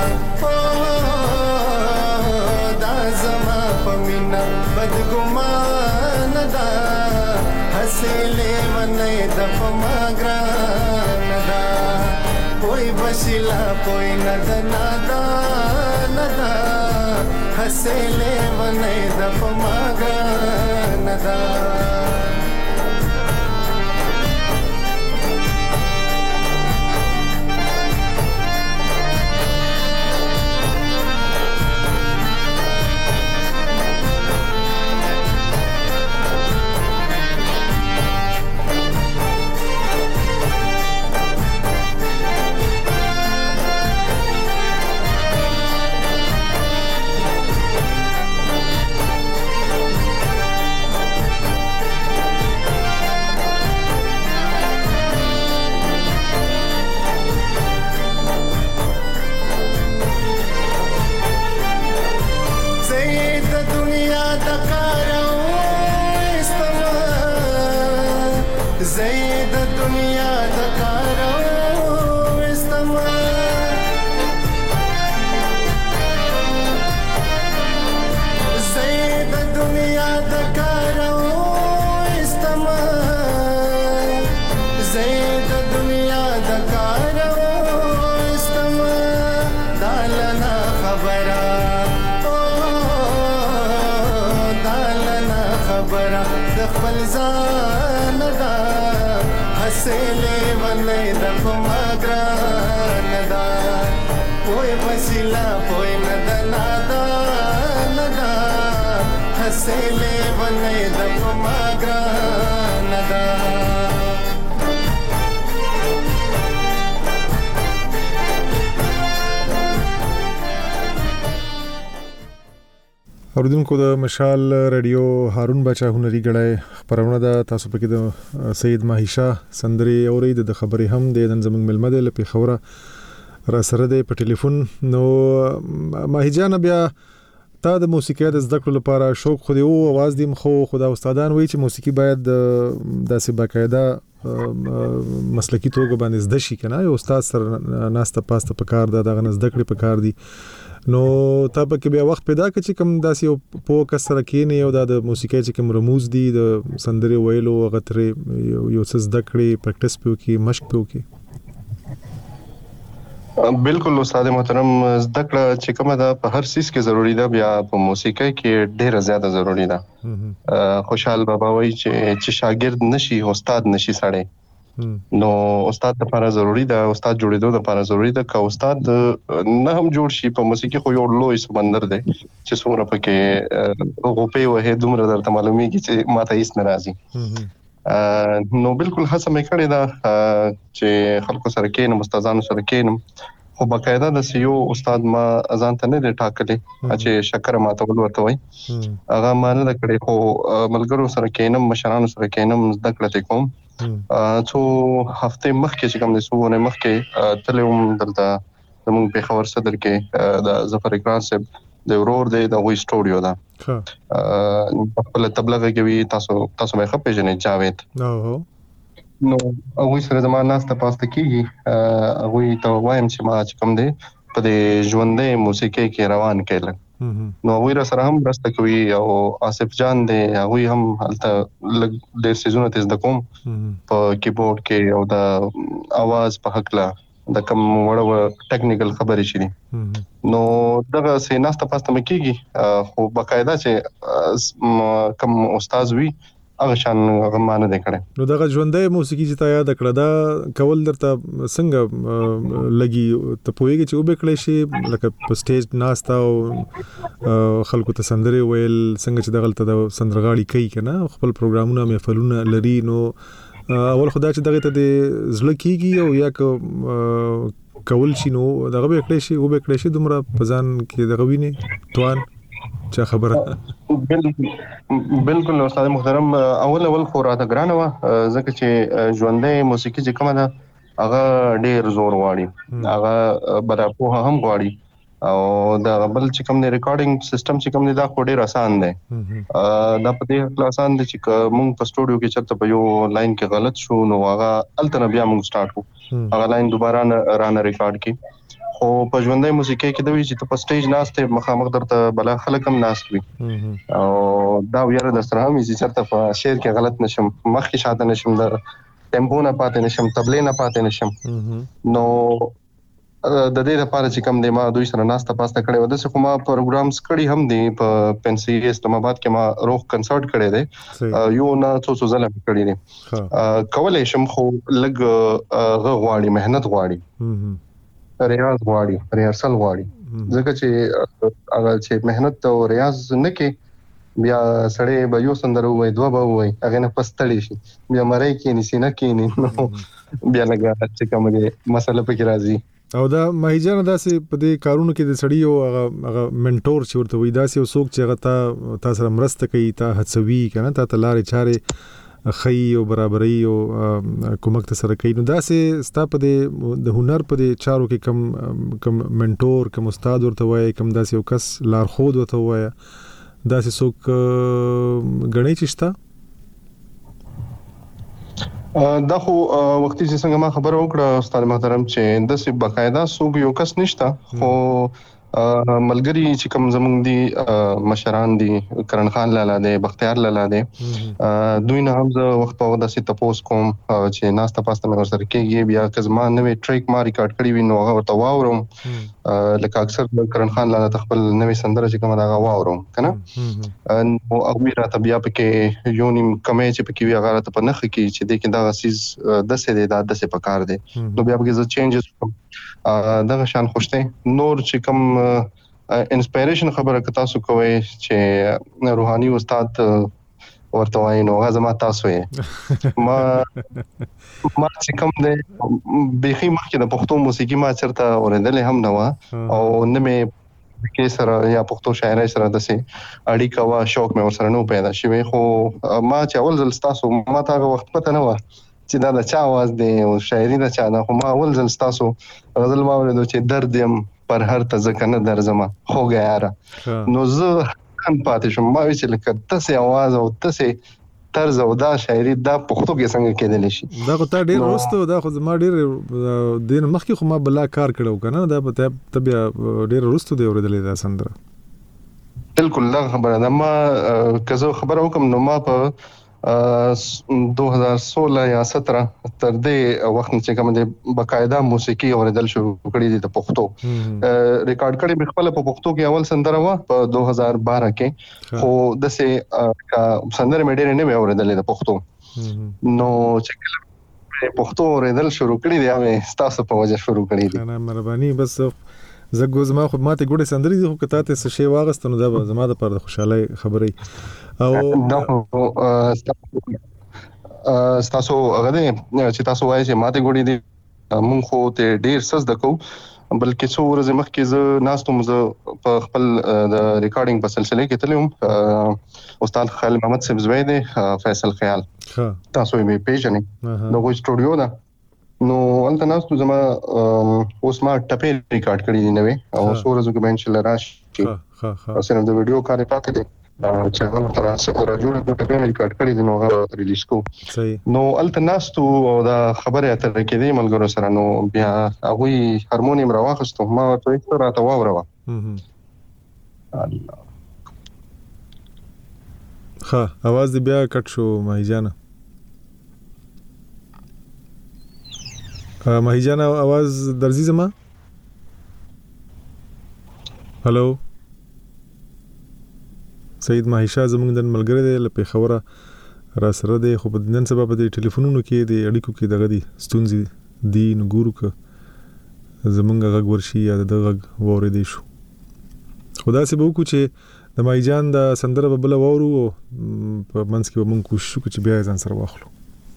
Speaker 6: دا زما پمینا بدګمان دا حسلې منې د پماګران دا کوئی بشلا کوئی ندنا دا ندا حسلې منې د پماګران دا خبره د خپل ځان دا حسله ولې د کومګران دا پوي وسیلا پوي ندنا دا ندا حسله ولې د کومګران دا
Speaker 1: اوردونکو د مشال رادیو هارون بچا هنري غړای خبرونه د تاسو پکې د سید ماهیشا سندري اورید د خبرې هم د نن زمنګ ملمده لپاره خوره را سره د په ټلیفون نو ماهیجان بیا تا د موسیقي د زده کړو لپاره شوق خو دی او आवाज دیم خو خدا استادان وایي چې موسیقي باید داسې باقاعده مسلکی توګه باندې زده شي کنه یو استاد سره ناسته پاسته په کار دا دغه زده کړې په کار دی نو تا په کې بیا وخت پیدا کړ چې کوم داسې په کسره کې نه یو د موسیقي چې کوم رموز دي د سندري ویلو غترې یو څه زده کړې پریکټیس پیو کې مشق پیو کې
Speaker 4: بالکل استاد محترم زده کړه چې کومه ده په هر سیس کې ضروری ده بیا په موسیقي کې ډیره زیاته ضروری ده خوشحال بابا وایي چې چې شاګرد نشي استاد نشي سړی نو استاد لپاره ضروری ده استاد جوړېدو لپاره ضروری ده که استاد نه هم جوړ شي په موسیقي خو یو لوی سمندر دی چې څومره پکې غوپې وه دومره درته معلومیږي چې ماته هیڅ نه راځي نو بالکل هڅه مې کړې ده چې خلکو سره کېنم استادانو سره کېنم خو باقاعده د سیو استاد ما ځان ته نه دی ټاکلې چې شکر ماتول ورته وای هغه ما نه کړې خو ملګرو سره کېنم مشرانو سره کېنم زده کړې کوم څو هفته مخکې چې کوم د سوونه مخکې تلوم دلته زموږ په خبر صدر کې د ظفر اقرار صاحب د ورور دی د وی سټوډیو دا په خپل تبلیغ کې وی تاسو تاسو مې خپې جنې جاوید نو هغه سره زمانه ناس ته پاسته کیږي هغه ته وایم چې ما چې کوم دی په دې ژوندې موسیقي کې روان کړل نو هغه سره هم راسته کوي او آصف جان دی هغه هم هلته ډېر سيزونه تیز د کوم په کیبورډ کې او د आवाज په حق لا د کوم وړو ټیکنیکل خبرې شي نو دغه سیناسته پاسته مکیږي خو باقاعده چې کوم استاد وی هغه شان غمانه ده کړه
Speaker 1: نو دغه ژوندې موسیقي چې تا یاد کړه دا کول درته څنګه لګي ته پوهیږي چې وبکړې شي لکه په سټیج ناستا او خلکو ته سندري ویل څنګه چې دغه ته د سندرغاړي کوي کنه خپل پروګرامونه محفلونه لري نو اول خدای چې دغه ته د زړه کیږي او یا کول شي نو دغه به کړی شي وبکړې شي دومره پزان کې دغه ویني توان چا خبره
Speaker 4: بالکل استاد محترم اول اول خو راته ګرانه و ځکه چې ژوندې موسیقي چې کومه ده هغه ډېر زور غواړي هغه برا په هم غواړي او دا بل چې کوم نه ریکارډینګ سیستم چې کوم نه دا خو ډېر آسان دی دا په دې آسان دی چې موږ په سټوډیو کې چرته په یو لاین کې غلط شو نو هغه الته بیا موږ سٹارټ کو هغه لاین دوباره رانه ریکارډ کی خو په ژوندۍ موسیقي کې دوی چې په سټیج ناشته مخامخ درته بل خلک هم ناشته وي او دا ویره د سره هم چې چرته په شعر کې غلط نشم مخ کې شاته نشم د ټیمپو نه پاتې نشم تبلې نه پاتې نشم نو د دې لپاره چې کوم د ما دوی سره ناشته پاسته کړي و د څه کومه پروګرامز کړي هم دي په پنسي اسلام آباد کې ما روح کنسرت کړي دي یو نه څو څو ځله کړي دي کولای شم خو لګ غواړي مهنت غواړي ریاض غواړي ریاضل غواړي ځکه چې هغه چې مهنت او ریاض نه کې بیا سړی به یو سندره وای دوه به وای هغه نه پستړي شي بیا مړی کې نسینه کې نه بیا لګا چې کومه مسله پکې راځي
Speaker 1: او دا ماهیجان داسې په دې کارونو کې د سړی او هغه منټور چې ورته وای داسې یو څوک چې هغه تاسو سره مرسته کوي تا هڅوي کنه تا ته لارې چارې خی او برابرۍ او کومک ته سره کوي نو داسې ستا په د هنر په چارو کې کم کم منټور کم استاد ورته وای کم داسې یو کس لارښود ورته وای داسې څوک غنۍ چشتا
Speaker 4: دا خو وختي چې څنګه ما خبر وکړه استاد محترم چې د سی باقاعده څوک یو کس نشته خو ملګری چې کوم زمونږ دي مشران دي کرن خان لالا دی بختیار لالا دی دوی نه هم زه وخت په وخت داسې تپوس کوم چې ناسته پاسته مې ورسره کېږي بیا که زما نوې ټریک ما ریکارډ کړی وي نو هغه ورته واورم لکه اکثر کرن خان لالا ته خپل نوې سندره چې کومه ده هغه واورم که نه نو هغوی راته بیا پکې یو نیم کمی چې پکې وي هغه راته په نښه کړي چې دې کې دغه څیز داسې دی دا داسې پکار دی نو بیا پکې زه چینجز کوم دغه شان خوشته نور چې کوم انسپایریشن خبره که تاسو کوئ چې روحاني استاد ورته وایي نو هغه زما تاسو یې ما ما چې کوم دی بیخي مخکې د پښتو موسیقي ما چېرته اورېدلې هم نه وه او نه مې کې سره یا پښتو شاعرۍ سره داسې اړیکه وه شوق مې ورسره نه پیدا شوی خو ما چې اول ځل ستاسو ما ته هغه وخت پته نه وه چې دا د چا آواز دی او شاعري د چا ده خو ما اول ځل ستاسو غزل ما اورېدو چې درد یم پر هر ته ځکه نه درځمه خوږه یاره نو زه هم پاتې شوم ما وایي چې لکه داسې آواز او داسې طرز او دا شاعري دا پښتو کې څنګه کېدلی شي
Speaker 1: دا خو تا ډېر وروسته دا خو زما ډېر دې نه مخکې خو ما بلا کار کړی و که نه دا به ته بیا ډېر وروسته دی اورېدلی دا سندره
Speaker 4: بالکل دا خبره ده ما که زه خبره وکړم نو ما په دو هزار سولہ یا سترہ تر دې وخت چې کوم د باقاعده موسیقي اوریدل شروع کړی دي د پښتو ریکارډ کړی مې خپل په پښتو کې اول سندره و په دو هزار بارہ کې خو دسه کا سندره مې ډېر نه مې اوریدل د پښتو نو چې کله پښتو اوریدل شروع کړی دی هغه تاسو په وجه شروع کړی دي
Speaker 1: نه مهرباني بس زه ګوز ما خو ماته ګوډه سندري دي خو کته ته څه شی واغست نو دا زما د پر خوشاله خبري او تاسو هغه چې تاسو وایي چې ماته ګوډي دي مونږ خو ته ډیر سز دکو بلکې څو ورځې مخکې زه ناستم زه په خپل د ریکارډینګ په سلسله کې تلم استاد خالد محمد صاحب زوی دی فیصل خیال تاسو یې پیژنئ نو کوئی سټوډیو ده نو انت ناستو زما اوس ما ټپې ریکارډ کړی دی نوې او څو ورځې کې به انشاءالله راشي ها ها ها صرف د ویډیو کار پاتې دی چې هغه تر اوسه راجوړ د ټپې ریکارډ کړی دی نو هغه ریلیز کو نو الته ناستو او دا خبره اتر کې دی ملګرو سره نو بیا هغه هارمونیم راوخستو ما ورته یې راته واوره الله ها اواز بیا کټ شو ماهی جان ماهی جان आवाज درځي زما هالو سید ماهی شاه زمونږ د ملګری دی لپاره خبره را سره دی خو په نن سبا په ټلیفونونو کې دی اړیکو کې دغه دی ستونزې دی نو ګورو که زمونږ غږ ورشي یا د غږ واورېدی شو خو داسې به وکړو چې د ماهی جان د سندره به بله واورو او په منځ کې به مونږ کوشش وکړو چې بیا یې ځان سره واخلو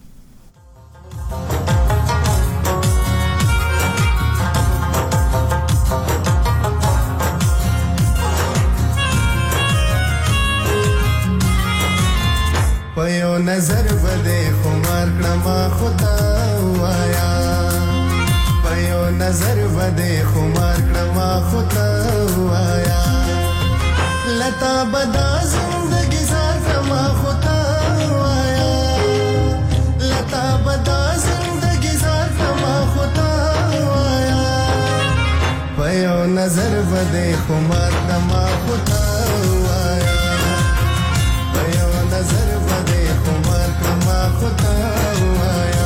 Speaker 6: پيو نظر بده خمار کړما خدا وایا پيو نظر بده خمار کړما خدا وایا لتا بدا زندگی زار کړما خدا وایا لتا بدا زندگی زار کړما خدا وایا پيو نظر بده خمار کړما خدا وایا پيو نظر بده خمار کړما خدا وایا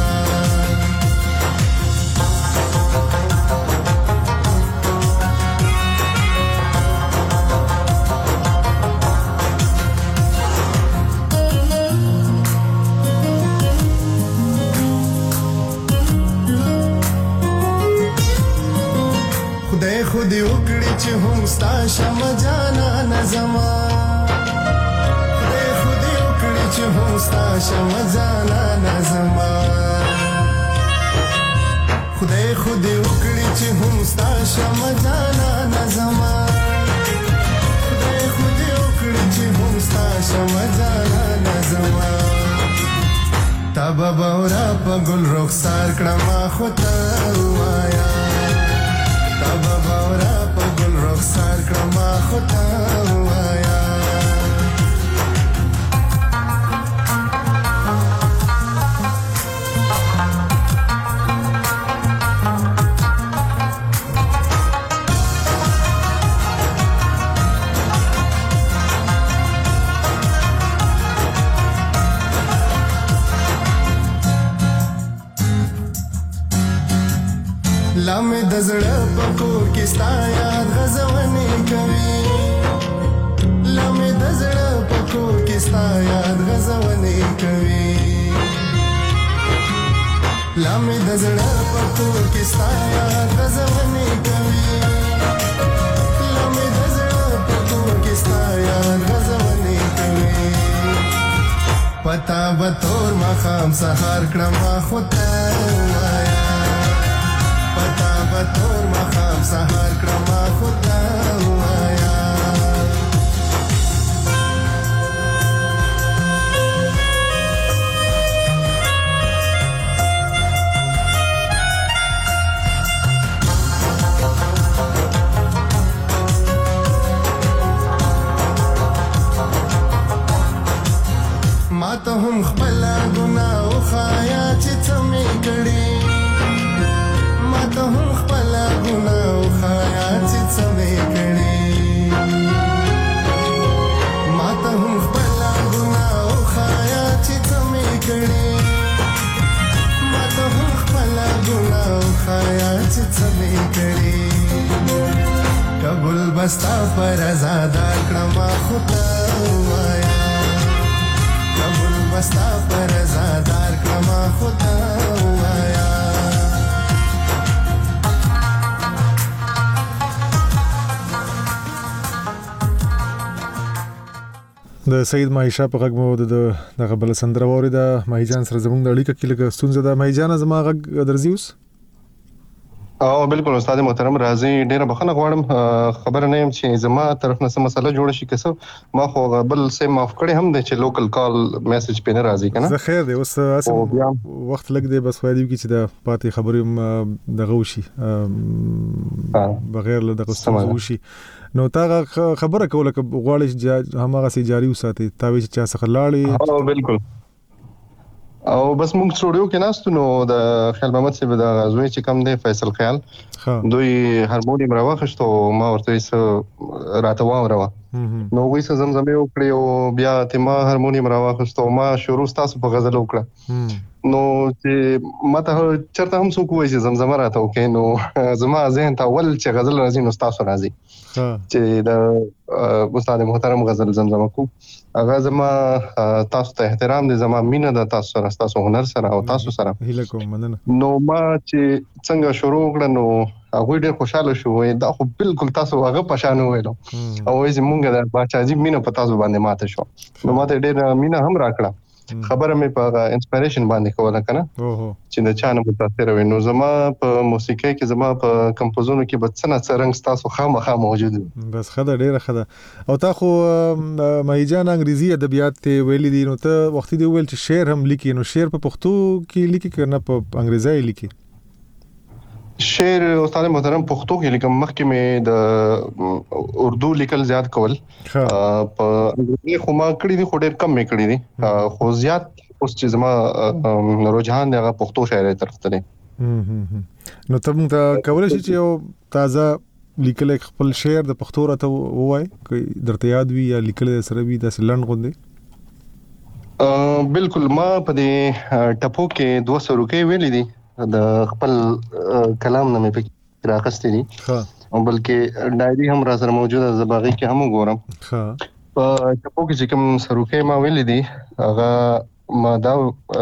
Speaker 6: خدای خو دې وکړي چې هم ستا شم جانا نظما چې هم ستا شم جانا نظما خدای خو دې وکړي چې هم ستا شم جانا نظما خدای خو دې وکړي چې هم ستا شم جانا نظما تا بابا ورا په ګل رخسار کړما خو ته وایا تا بابا ورا په ګل رخسار کړما خو ته وایا لامې د زړه په کور کې ستا یاد غزونې کوي لامې د زړه په کور کې ستا یاد غزونې کوي لامې د زړه په کور کې ستا یاد غزونې کوي لامې د زړه په کور کې ستا یاد غزونې کوي پتا به تور ماښام سهار کړم خو ته وایا پتا به تور ماښام سهار کړم خو ته وایا ما ته هم خپل ګناه او خایا چې څه مې کړي ما ته هم خپل ګناه او خایا چې څه مې کړي ما ته هم خپل ګناه او خایا چې څه مې کړي ما ته هم خپل ګناه او خایا چې څه مې کړي قبول بستا پر آزادار کړم خو ته وایا قبول بستا پر ازادار کما خدا وایا
Speaker 1: د سید ماهیشا په غږ مو د دغه بل سندره واورېده. ماهی جان سره زموږ د اړیکه کې لږه ستونزه ده. ماهی جان زما غږ درځي اوس؟
Speaker 4: او بالکل استاد محترم راځي ډیره بخښنه غواړم خبر نه يم چې زما طرف نه څه مسله جوړ شي کسو ما خو بل سه معاف کړی هم د چې لوکل کال میسج پې نه راځي کنه
Speaker 1: زه خیر دی اوس اسم وخت لګ دی بس وایي کی چې د پاتې خبرې دغه وشي بغیر له دغه څه وشي نو تا خبره کوله غواړي همغه سي جاری وساتي تا وی چې چا څخه لاړې
Speaker 4: او بالکل او بس موږ سټوډیو کې ناستو نو د خیال محمد صاحب د غزوی چې کم دی فیصل خیال دوی هارمونیم راوخښتو ما ورته راته واوروا نو وې څه زمزمه وکړي او بیا ته ما هارمونیم راوخښتو ما شروع تاسو په غزل وکړه نو چې ماته چرته هم څوک وایي چې زمزمه راته وکړي نو زما ذهن ته ول چې غزل راځي نو تاسو راځي چې د استاد محترم غزل زمزمه کو هغه زما تاسو ته احترام دي زما مینه د تاسو سره تاسو هنر سره او تاسو سره
Speaker 1: هیله کوم مننه
Speaker 4: نو ما چې څنګه شروع کړ نو هغه ډېر خوشاله شو دا خو بالکل تاسو هغه پښانو ویلو او وایي مونږ د باچاجي مینه په تاسو باندې ماته شو نو ماته ډېر مینه هم راکړه خبره مې په انسپایریشن باندې کوله کنه چې د چا نه متاثر وي نو زما په موسیقۍ کې زما په کمپوزونو کې بڅنه څرنګ تاسو خامخا موجود
Speaker 1: بس خدای ډیره خدای او تا خو ماهی جان انګریزي ادبیات ته ویلي دي نو ته وخت دی ویل چې شعر هم لیکي نو شعر په پښتو کې لیکي کنه په انګریزي لیکي
Speaker 4: شعر استاد محترم پښتو کې لیکم مخکې مې د اردو لیکل زیات کول په انګریزي خو ما کړی دي خو ډېر کم مې کړی دي خو زیات اوس چې زما رجحان دی هغه پښتو شاعرۍ طرف ته دی
Speaker 1: نو ته موږ کولای شي چې یو تازه لیکل خپل شعر د پښتو راته وای درته یاد وي یا لیکل سره وي د سلند غوندي
Speaker 4: بالکل ما په دې ټپو کې دوه سروکې ویلې دي د خپل کلام نه مې پکې راغستې دي او بلکې ډایري هم را سره موجوده زباغي کې هم وګورم ها په ټپو کې چې کوم سروکې ما ویلې دي هغه ما دا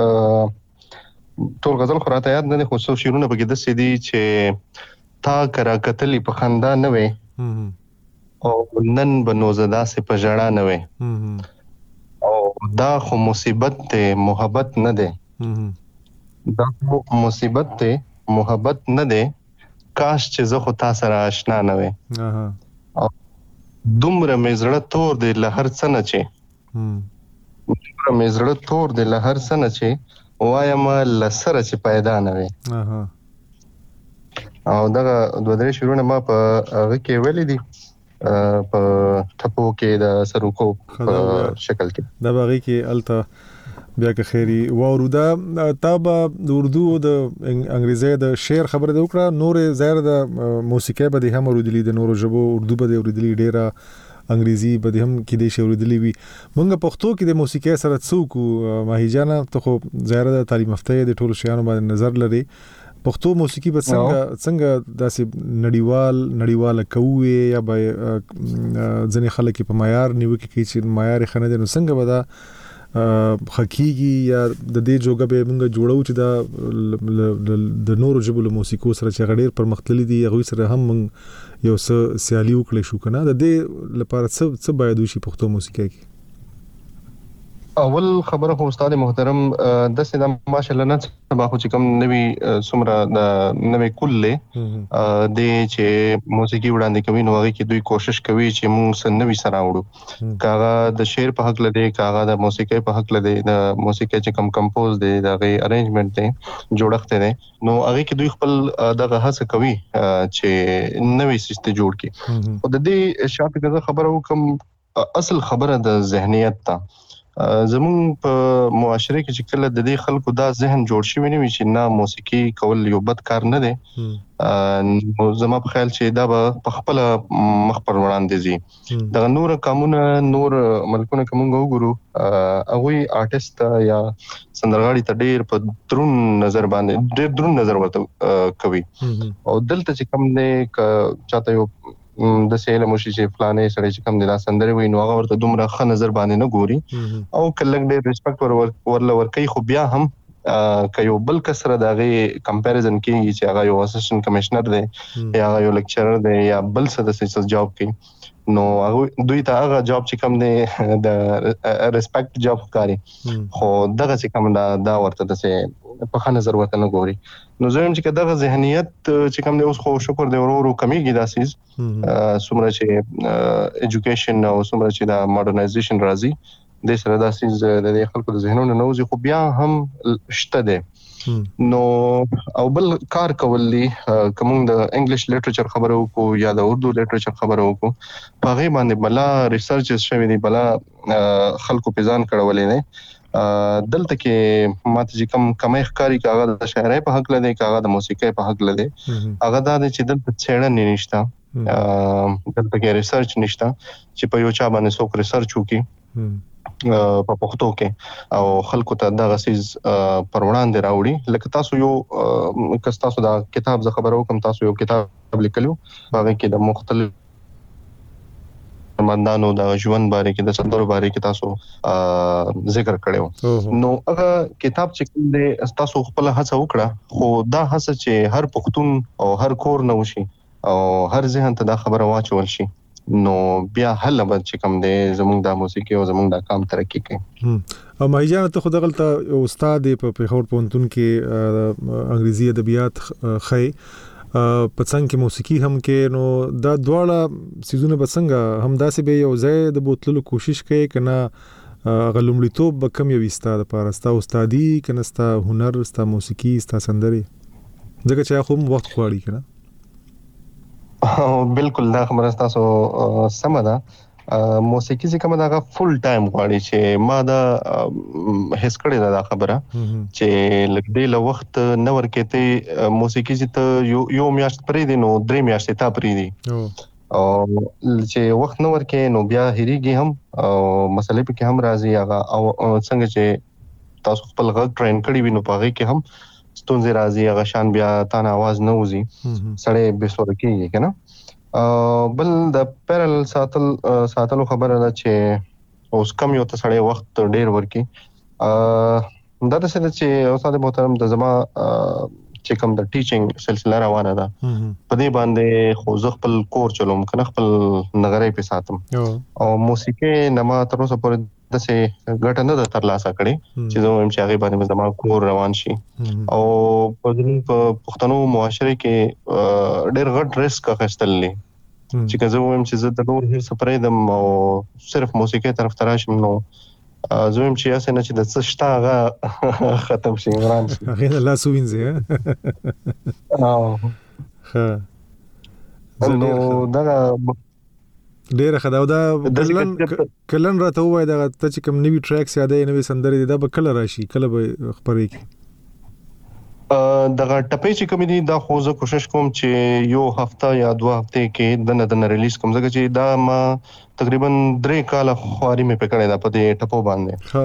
Speaker 4: ټول غزل خو راته یاد نه دي خو څو شعرونه پکې داسې دي چې تا کرا کتلی په خندا نه وې او نن به نو زدا سي په ژړا نه وې او دا خو مصیبت ته محبت نه ده دا خو مصیبت ته محبت نه ده کاش چې زه خو تاسو سره آشنا نه وې او دومره مې زړه تور دی له هر څه نه چې دومره مې زړه تور دی له هر څه نه چې وایم لسره چې پیدا نه وې او دا دوه درې شعرونه ما په هغه کې ویلي دي په ټپو کې د سروکو په شکل کې
Speaker 1: دا باغی کې الته بیا که خیری ورودا تابه د اردو او د انګریزي د شعر خبره د وکړه نور زیر د موسیقي به هم اوریدلې د نورو ژبو اردو به اوریدلې ډیره انګریزي به هم کې د شعر اوریدلې وي مونږ پښتو کې د موسیقي سره څوک ماهی جان ته خو زیر د تعلیم یافته د ټولو شیانو باندې نظر لري پښتو موسیقي به څنګه څنګه داسې نړیوال نړیواله کوي یا به ځنې خلک په معیار نیوکه کوي چې معیار خنه دي، نو څنګه به دا حقيقي یا د دې جوګه به موږ جوړو چې دا د نورو ژبو له موسیقو سره چې غډیر پر مختلفي دي هغه سره هم یو څه سیالي وکړي شو کنه. د دې لپاره څه څه باید وشي پښتو موسیقي کې؟
Speaker 4: اول خبره خو استاد محترم د سیده ماشاءالله نه سبا خو چې کوم نوی سمره د نوی کله د چې موسیقي وړاندې کوي نو هغه کې دوی کوشش کوي چې موږ سن نوی سره وړو، کاغه د شعر په حق لدی، کاغه د موسیقي په حق لدی، د موسیقي چې کوم کمپوز دی دغه ارینجمنت دی جوړښت دی، نو هغه کې دوی خپل دغه هڅه کوي چې نوی سیستم جوړ کړي. او د دې شاته خبره وکم اصل خبره د ذهنیت ته زمون په معاشره کې چې کله د دې خلکو دا ذهن جوړ شي ویني چې نه موسیقي کول یو بد کار نه دی، نو زما په خیال چې دا به په خپل مخ پر وړاندې ځي. دا نور قانون نور ملکونه کوم وګورو هغه آرټیست یا سندرغاړي ته ډېر په درون نظر باندې ډېر درون نظر ورته کوي، او دلته چې کوم نه چاته یو د سیل موشي چې فلانې سړی چې کوم د لاسندري وي نو هغه ورته دومره ښه نظر باندې نه ګوري او کله ډېر ریسپیکټ ور ورل ورکي، خو بیا هم که یو بل کسره دغه کمپیریزن کوي چې هغه یو اسسټنټ کمشنر دی یا هغه یو لیکچرر دی یا بل څه د څه جاب کوي، نو هغه دوی ته هغه جاب چې کوم دی د ریسپیکټ جاب ښکاري، خو دغه چې کوم دا دا ورته د څه په ښه نظر ورته نه ګوري. نو زه هم چې دغه ذهنیت چې کوم دی اوس خو شکر دی ورو ورو کمیږي دا سیز څومره چې ایجوکیشن او څومره چې دا ماډرنایزیشن راځي د سره دا سیز د خلکو د ذهنونو نه وځي، خو بیا هم شته دی. نو او بل کار کولی کوم د انګلیش لټریچر خبرو کو یا د اردو لټریچر خبرو کو په غي باندې بلا ریسرچ شوی دی، بلا خلکو په ځان کړولې نه دلته کې ماته چې کوم کمې ښکاری کاغه د شاعرۍ په حق لدی، کاغه د موسیقۍ په حق لدی، هغه دا چې دلته څېړنې نشته، دلته کې ریسرچ نشته چې په یو چا باندې څوک ریسرچ وکړي په پښتو کې او خلکو ته دا غسیز پر وړاندې راوړي. لکه تاسو یو کس تاسو دا کتاب ز خبرو کوم تاسو یو کتاب لیکلو هغه کې د مختلف مندانو د ژوند باره کې د سندرو باره کې تاسو ذکر کړو، نو هغه کتاب چې کوم دی تاسو خپل هڅه وکړه، خو دا هڅه چې هر پښتون او هر کور نه وشي او هر ذهن ته دا خبره واچول شي، نو بیا هله به چې کوم دی زموږ د موسیقي او زموږ د کام ترقی کوي.
Speaker 1: او مې جان ته خو دغلطه استاد په پیښور پونتون کې انګریزي ادبیات خې په څنګه کې موسیقي هم کې، نو دا دواړه سيزونه به څنګه هم داسې به یو ځای د بوتلو کوشش کوي کنه غلمړیتوب به کم یو استاد لپاره ستا استادي کنه ستا هنر ستا موسیقي ستا سندري ځکه چې خو وخت غواړي کنه.
Speaker 4: بالکل دا خبره تاسو سم ده، موسیقي چې کومه دا فل ټایم غواړي چې ما دا هیڅ کړی دا خبره چې لکه د وخت نه ورکېته موسیقي چې ته یو یو میاشت پرې دی نو درې میاشتې تا پرې دی او چې وخت نه ورکې نو بیا هریږي هم او مسلې په کې هم راځي هغه او څنګه چې تاسو خپل غږ ټرین کړی وي نو په هغه کې هم ستونزې راځي، هغه شان بیا تانه आवाज نه وځي سړی به سور کېږي کنه. بل د پیرل ساتل ساتلو خبره ده چې اوس کم یو ته سړی وخت ډیر ورکی، دا د څه چې استاد محترم د زما چې کوم د ټیچینګ سلسله روانه ده په دې باندې خو زه خپل کور چلوم کنه، خپل نغرې په ساتم او موسیقي نما تر اوسه پورې د څه ګټه نه ده ترلاسه کړې چې زه هم چې هغه باندې زما کور روان شي. او په دې پښتنو معاشره کې ډېر غټ ریسک اخیستل چې که زه وایم چې زه د نور هیڅ پرېدم او صرف موسیقي طرف ته راشم نو زه وایم چې اسنه چې د څه شته هغه ختم شي عمران شي
Speaker 1: هغه لا سوینځي
Speaker 4: او ها نو دا
Speaker 1: ډېر خداو دا کلن کلن راته وای دا ته چې کوم نوی ټریکس یادې نوې سندرې دا به کله راشي کله به خبرې کی
Speaker 4: دغه ټپې چې کوم دي دا خو زه کوشش کوم چې یو هفته یا دوه هفته کې د نه د ریلیز کوم ځکه چې دا ما تقریبا درې کال خواري مې پکړې ده په دې ټپو باندې.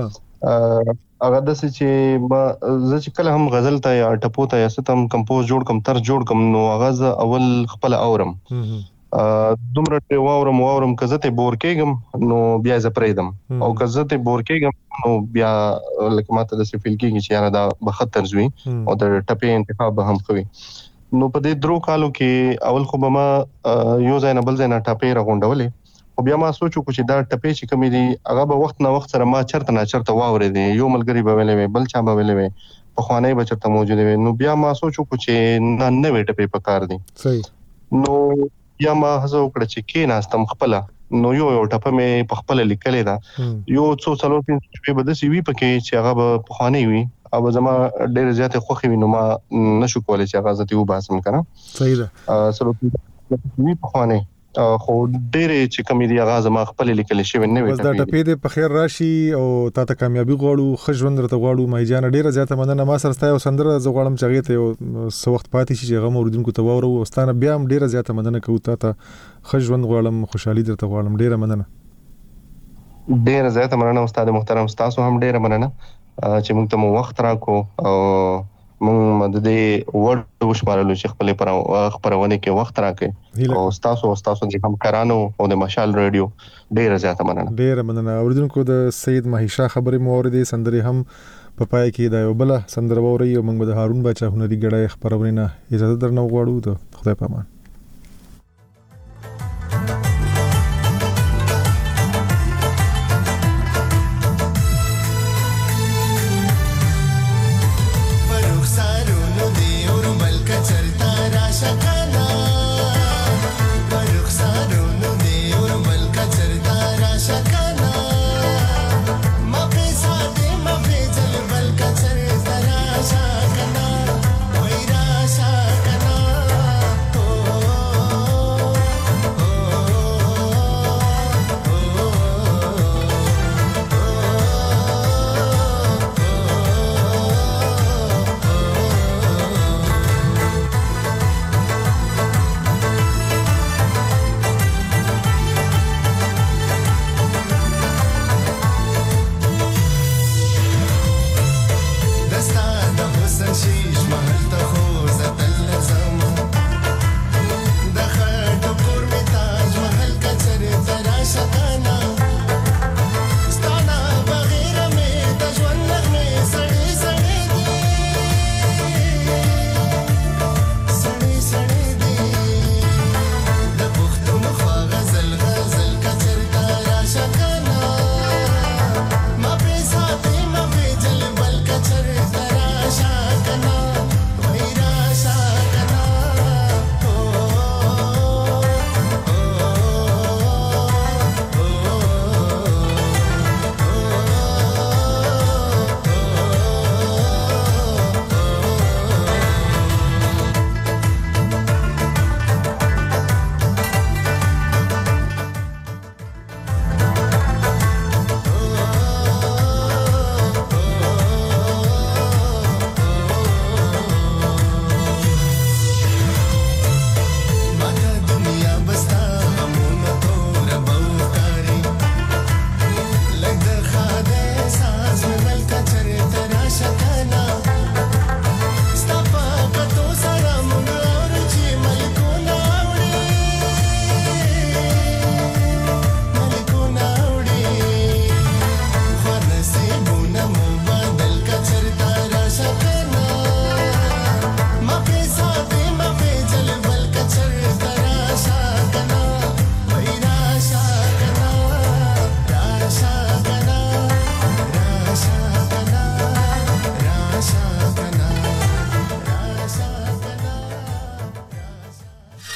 Speaker 4: هغه د څه چې ما زه چې کله هم غزل ته یا ټپو ته یا ستم کمپوز جوړ کم تر جوړ کم نو هغه اول خپل اورم دومره واورم واورم که زه ته بور کېږم نو بیا زه پرېدم او که زه ته بور کېږم نو بیا لکه ماته داسې فیل کېږي چې یاره دا به ښه طرز وي او د ټپې انتخاب به هم ښه وي. نو په دې درو کالو کې اول خو به ما یو ځای نه بل ځای نه ټپې راغونډولې خو بیا ما سوچ وکړو چې دا ټپې چې کومې دي هغه به وخت نه وخت سره ما چرته نه چرته واورېدې یو ملګري به ویلې وي بل چا به ویلې وي پخوانی به چرته موجودې وي نو بیا ما سوچ وکړو چې نه نوې ټپې پکار دي.
Speaker 1: صحیح.
Speaker 4: نو بیا ما هڅه وکړه چې کېناستم خپله نو یو یو ټپه مې په خپله لیکلې ده یو څو څلور پنځه شپې به داسې وي پکې چې هغه به پخوانی وي او به زما ډېرې زیاتې خوښې وي نو ما نشو کولی چې هغه زه ترې وباسم که نه.
Speaker 1: صحیح ده.
Speaker 4: څلور پنځه وي پخوانی خو ډېرې چې کومې دي هغه زما خپلې لیکلې شوې نوې
Speaker 1: بس دا ټپې دې په خیر راشي او تا ته کامیابي غواړو ښه ژوند درته غواړو. مای جانه ډېره زیاته مننه. ما سره ستا یو سندره زه غواړم چې هغې ته یو څه وخت پاتې شي چې هغه اورېدونکو ته واورو او ستا نه بیا هم ډېره زیاته مننه کوو. تا ته ښه ژوند غواړم خوشحالي درته غواړم. ډېره مننه.
Speaker 4: ډېره زیاته مننه استاد محترم. ستاسو هم ډېره مننه چې موږ ته مو وخت راکړو او موږ د دې ورډ وشمارلو چې خپلې خپرونې کې وخت راکړي او ستاسو او ستاسو د همکارانو او د مشال رادیو ډېره زیاته مننه.
Speaker 1: ډېره مننه. اورېدونکو د سید مهیشا خبرې مو اورېدې سندرې هم په پای کې دا یو بله سندره واورئ او موږ به د هارون باچا هنري ګړی خپرونې نه اجازه درنه وغواړو. د خدای په امان.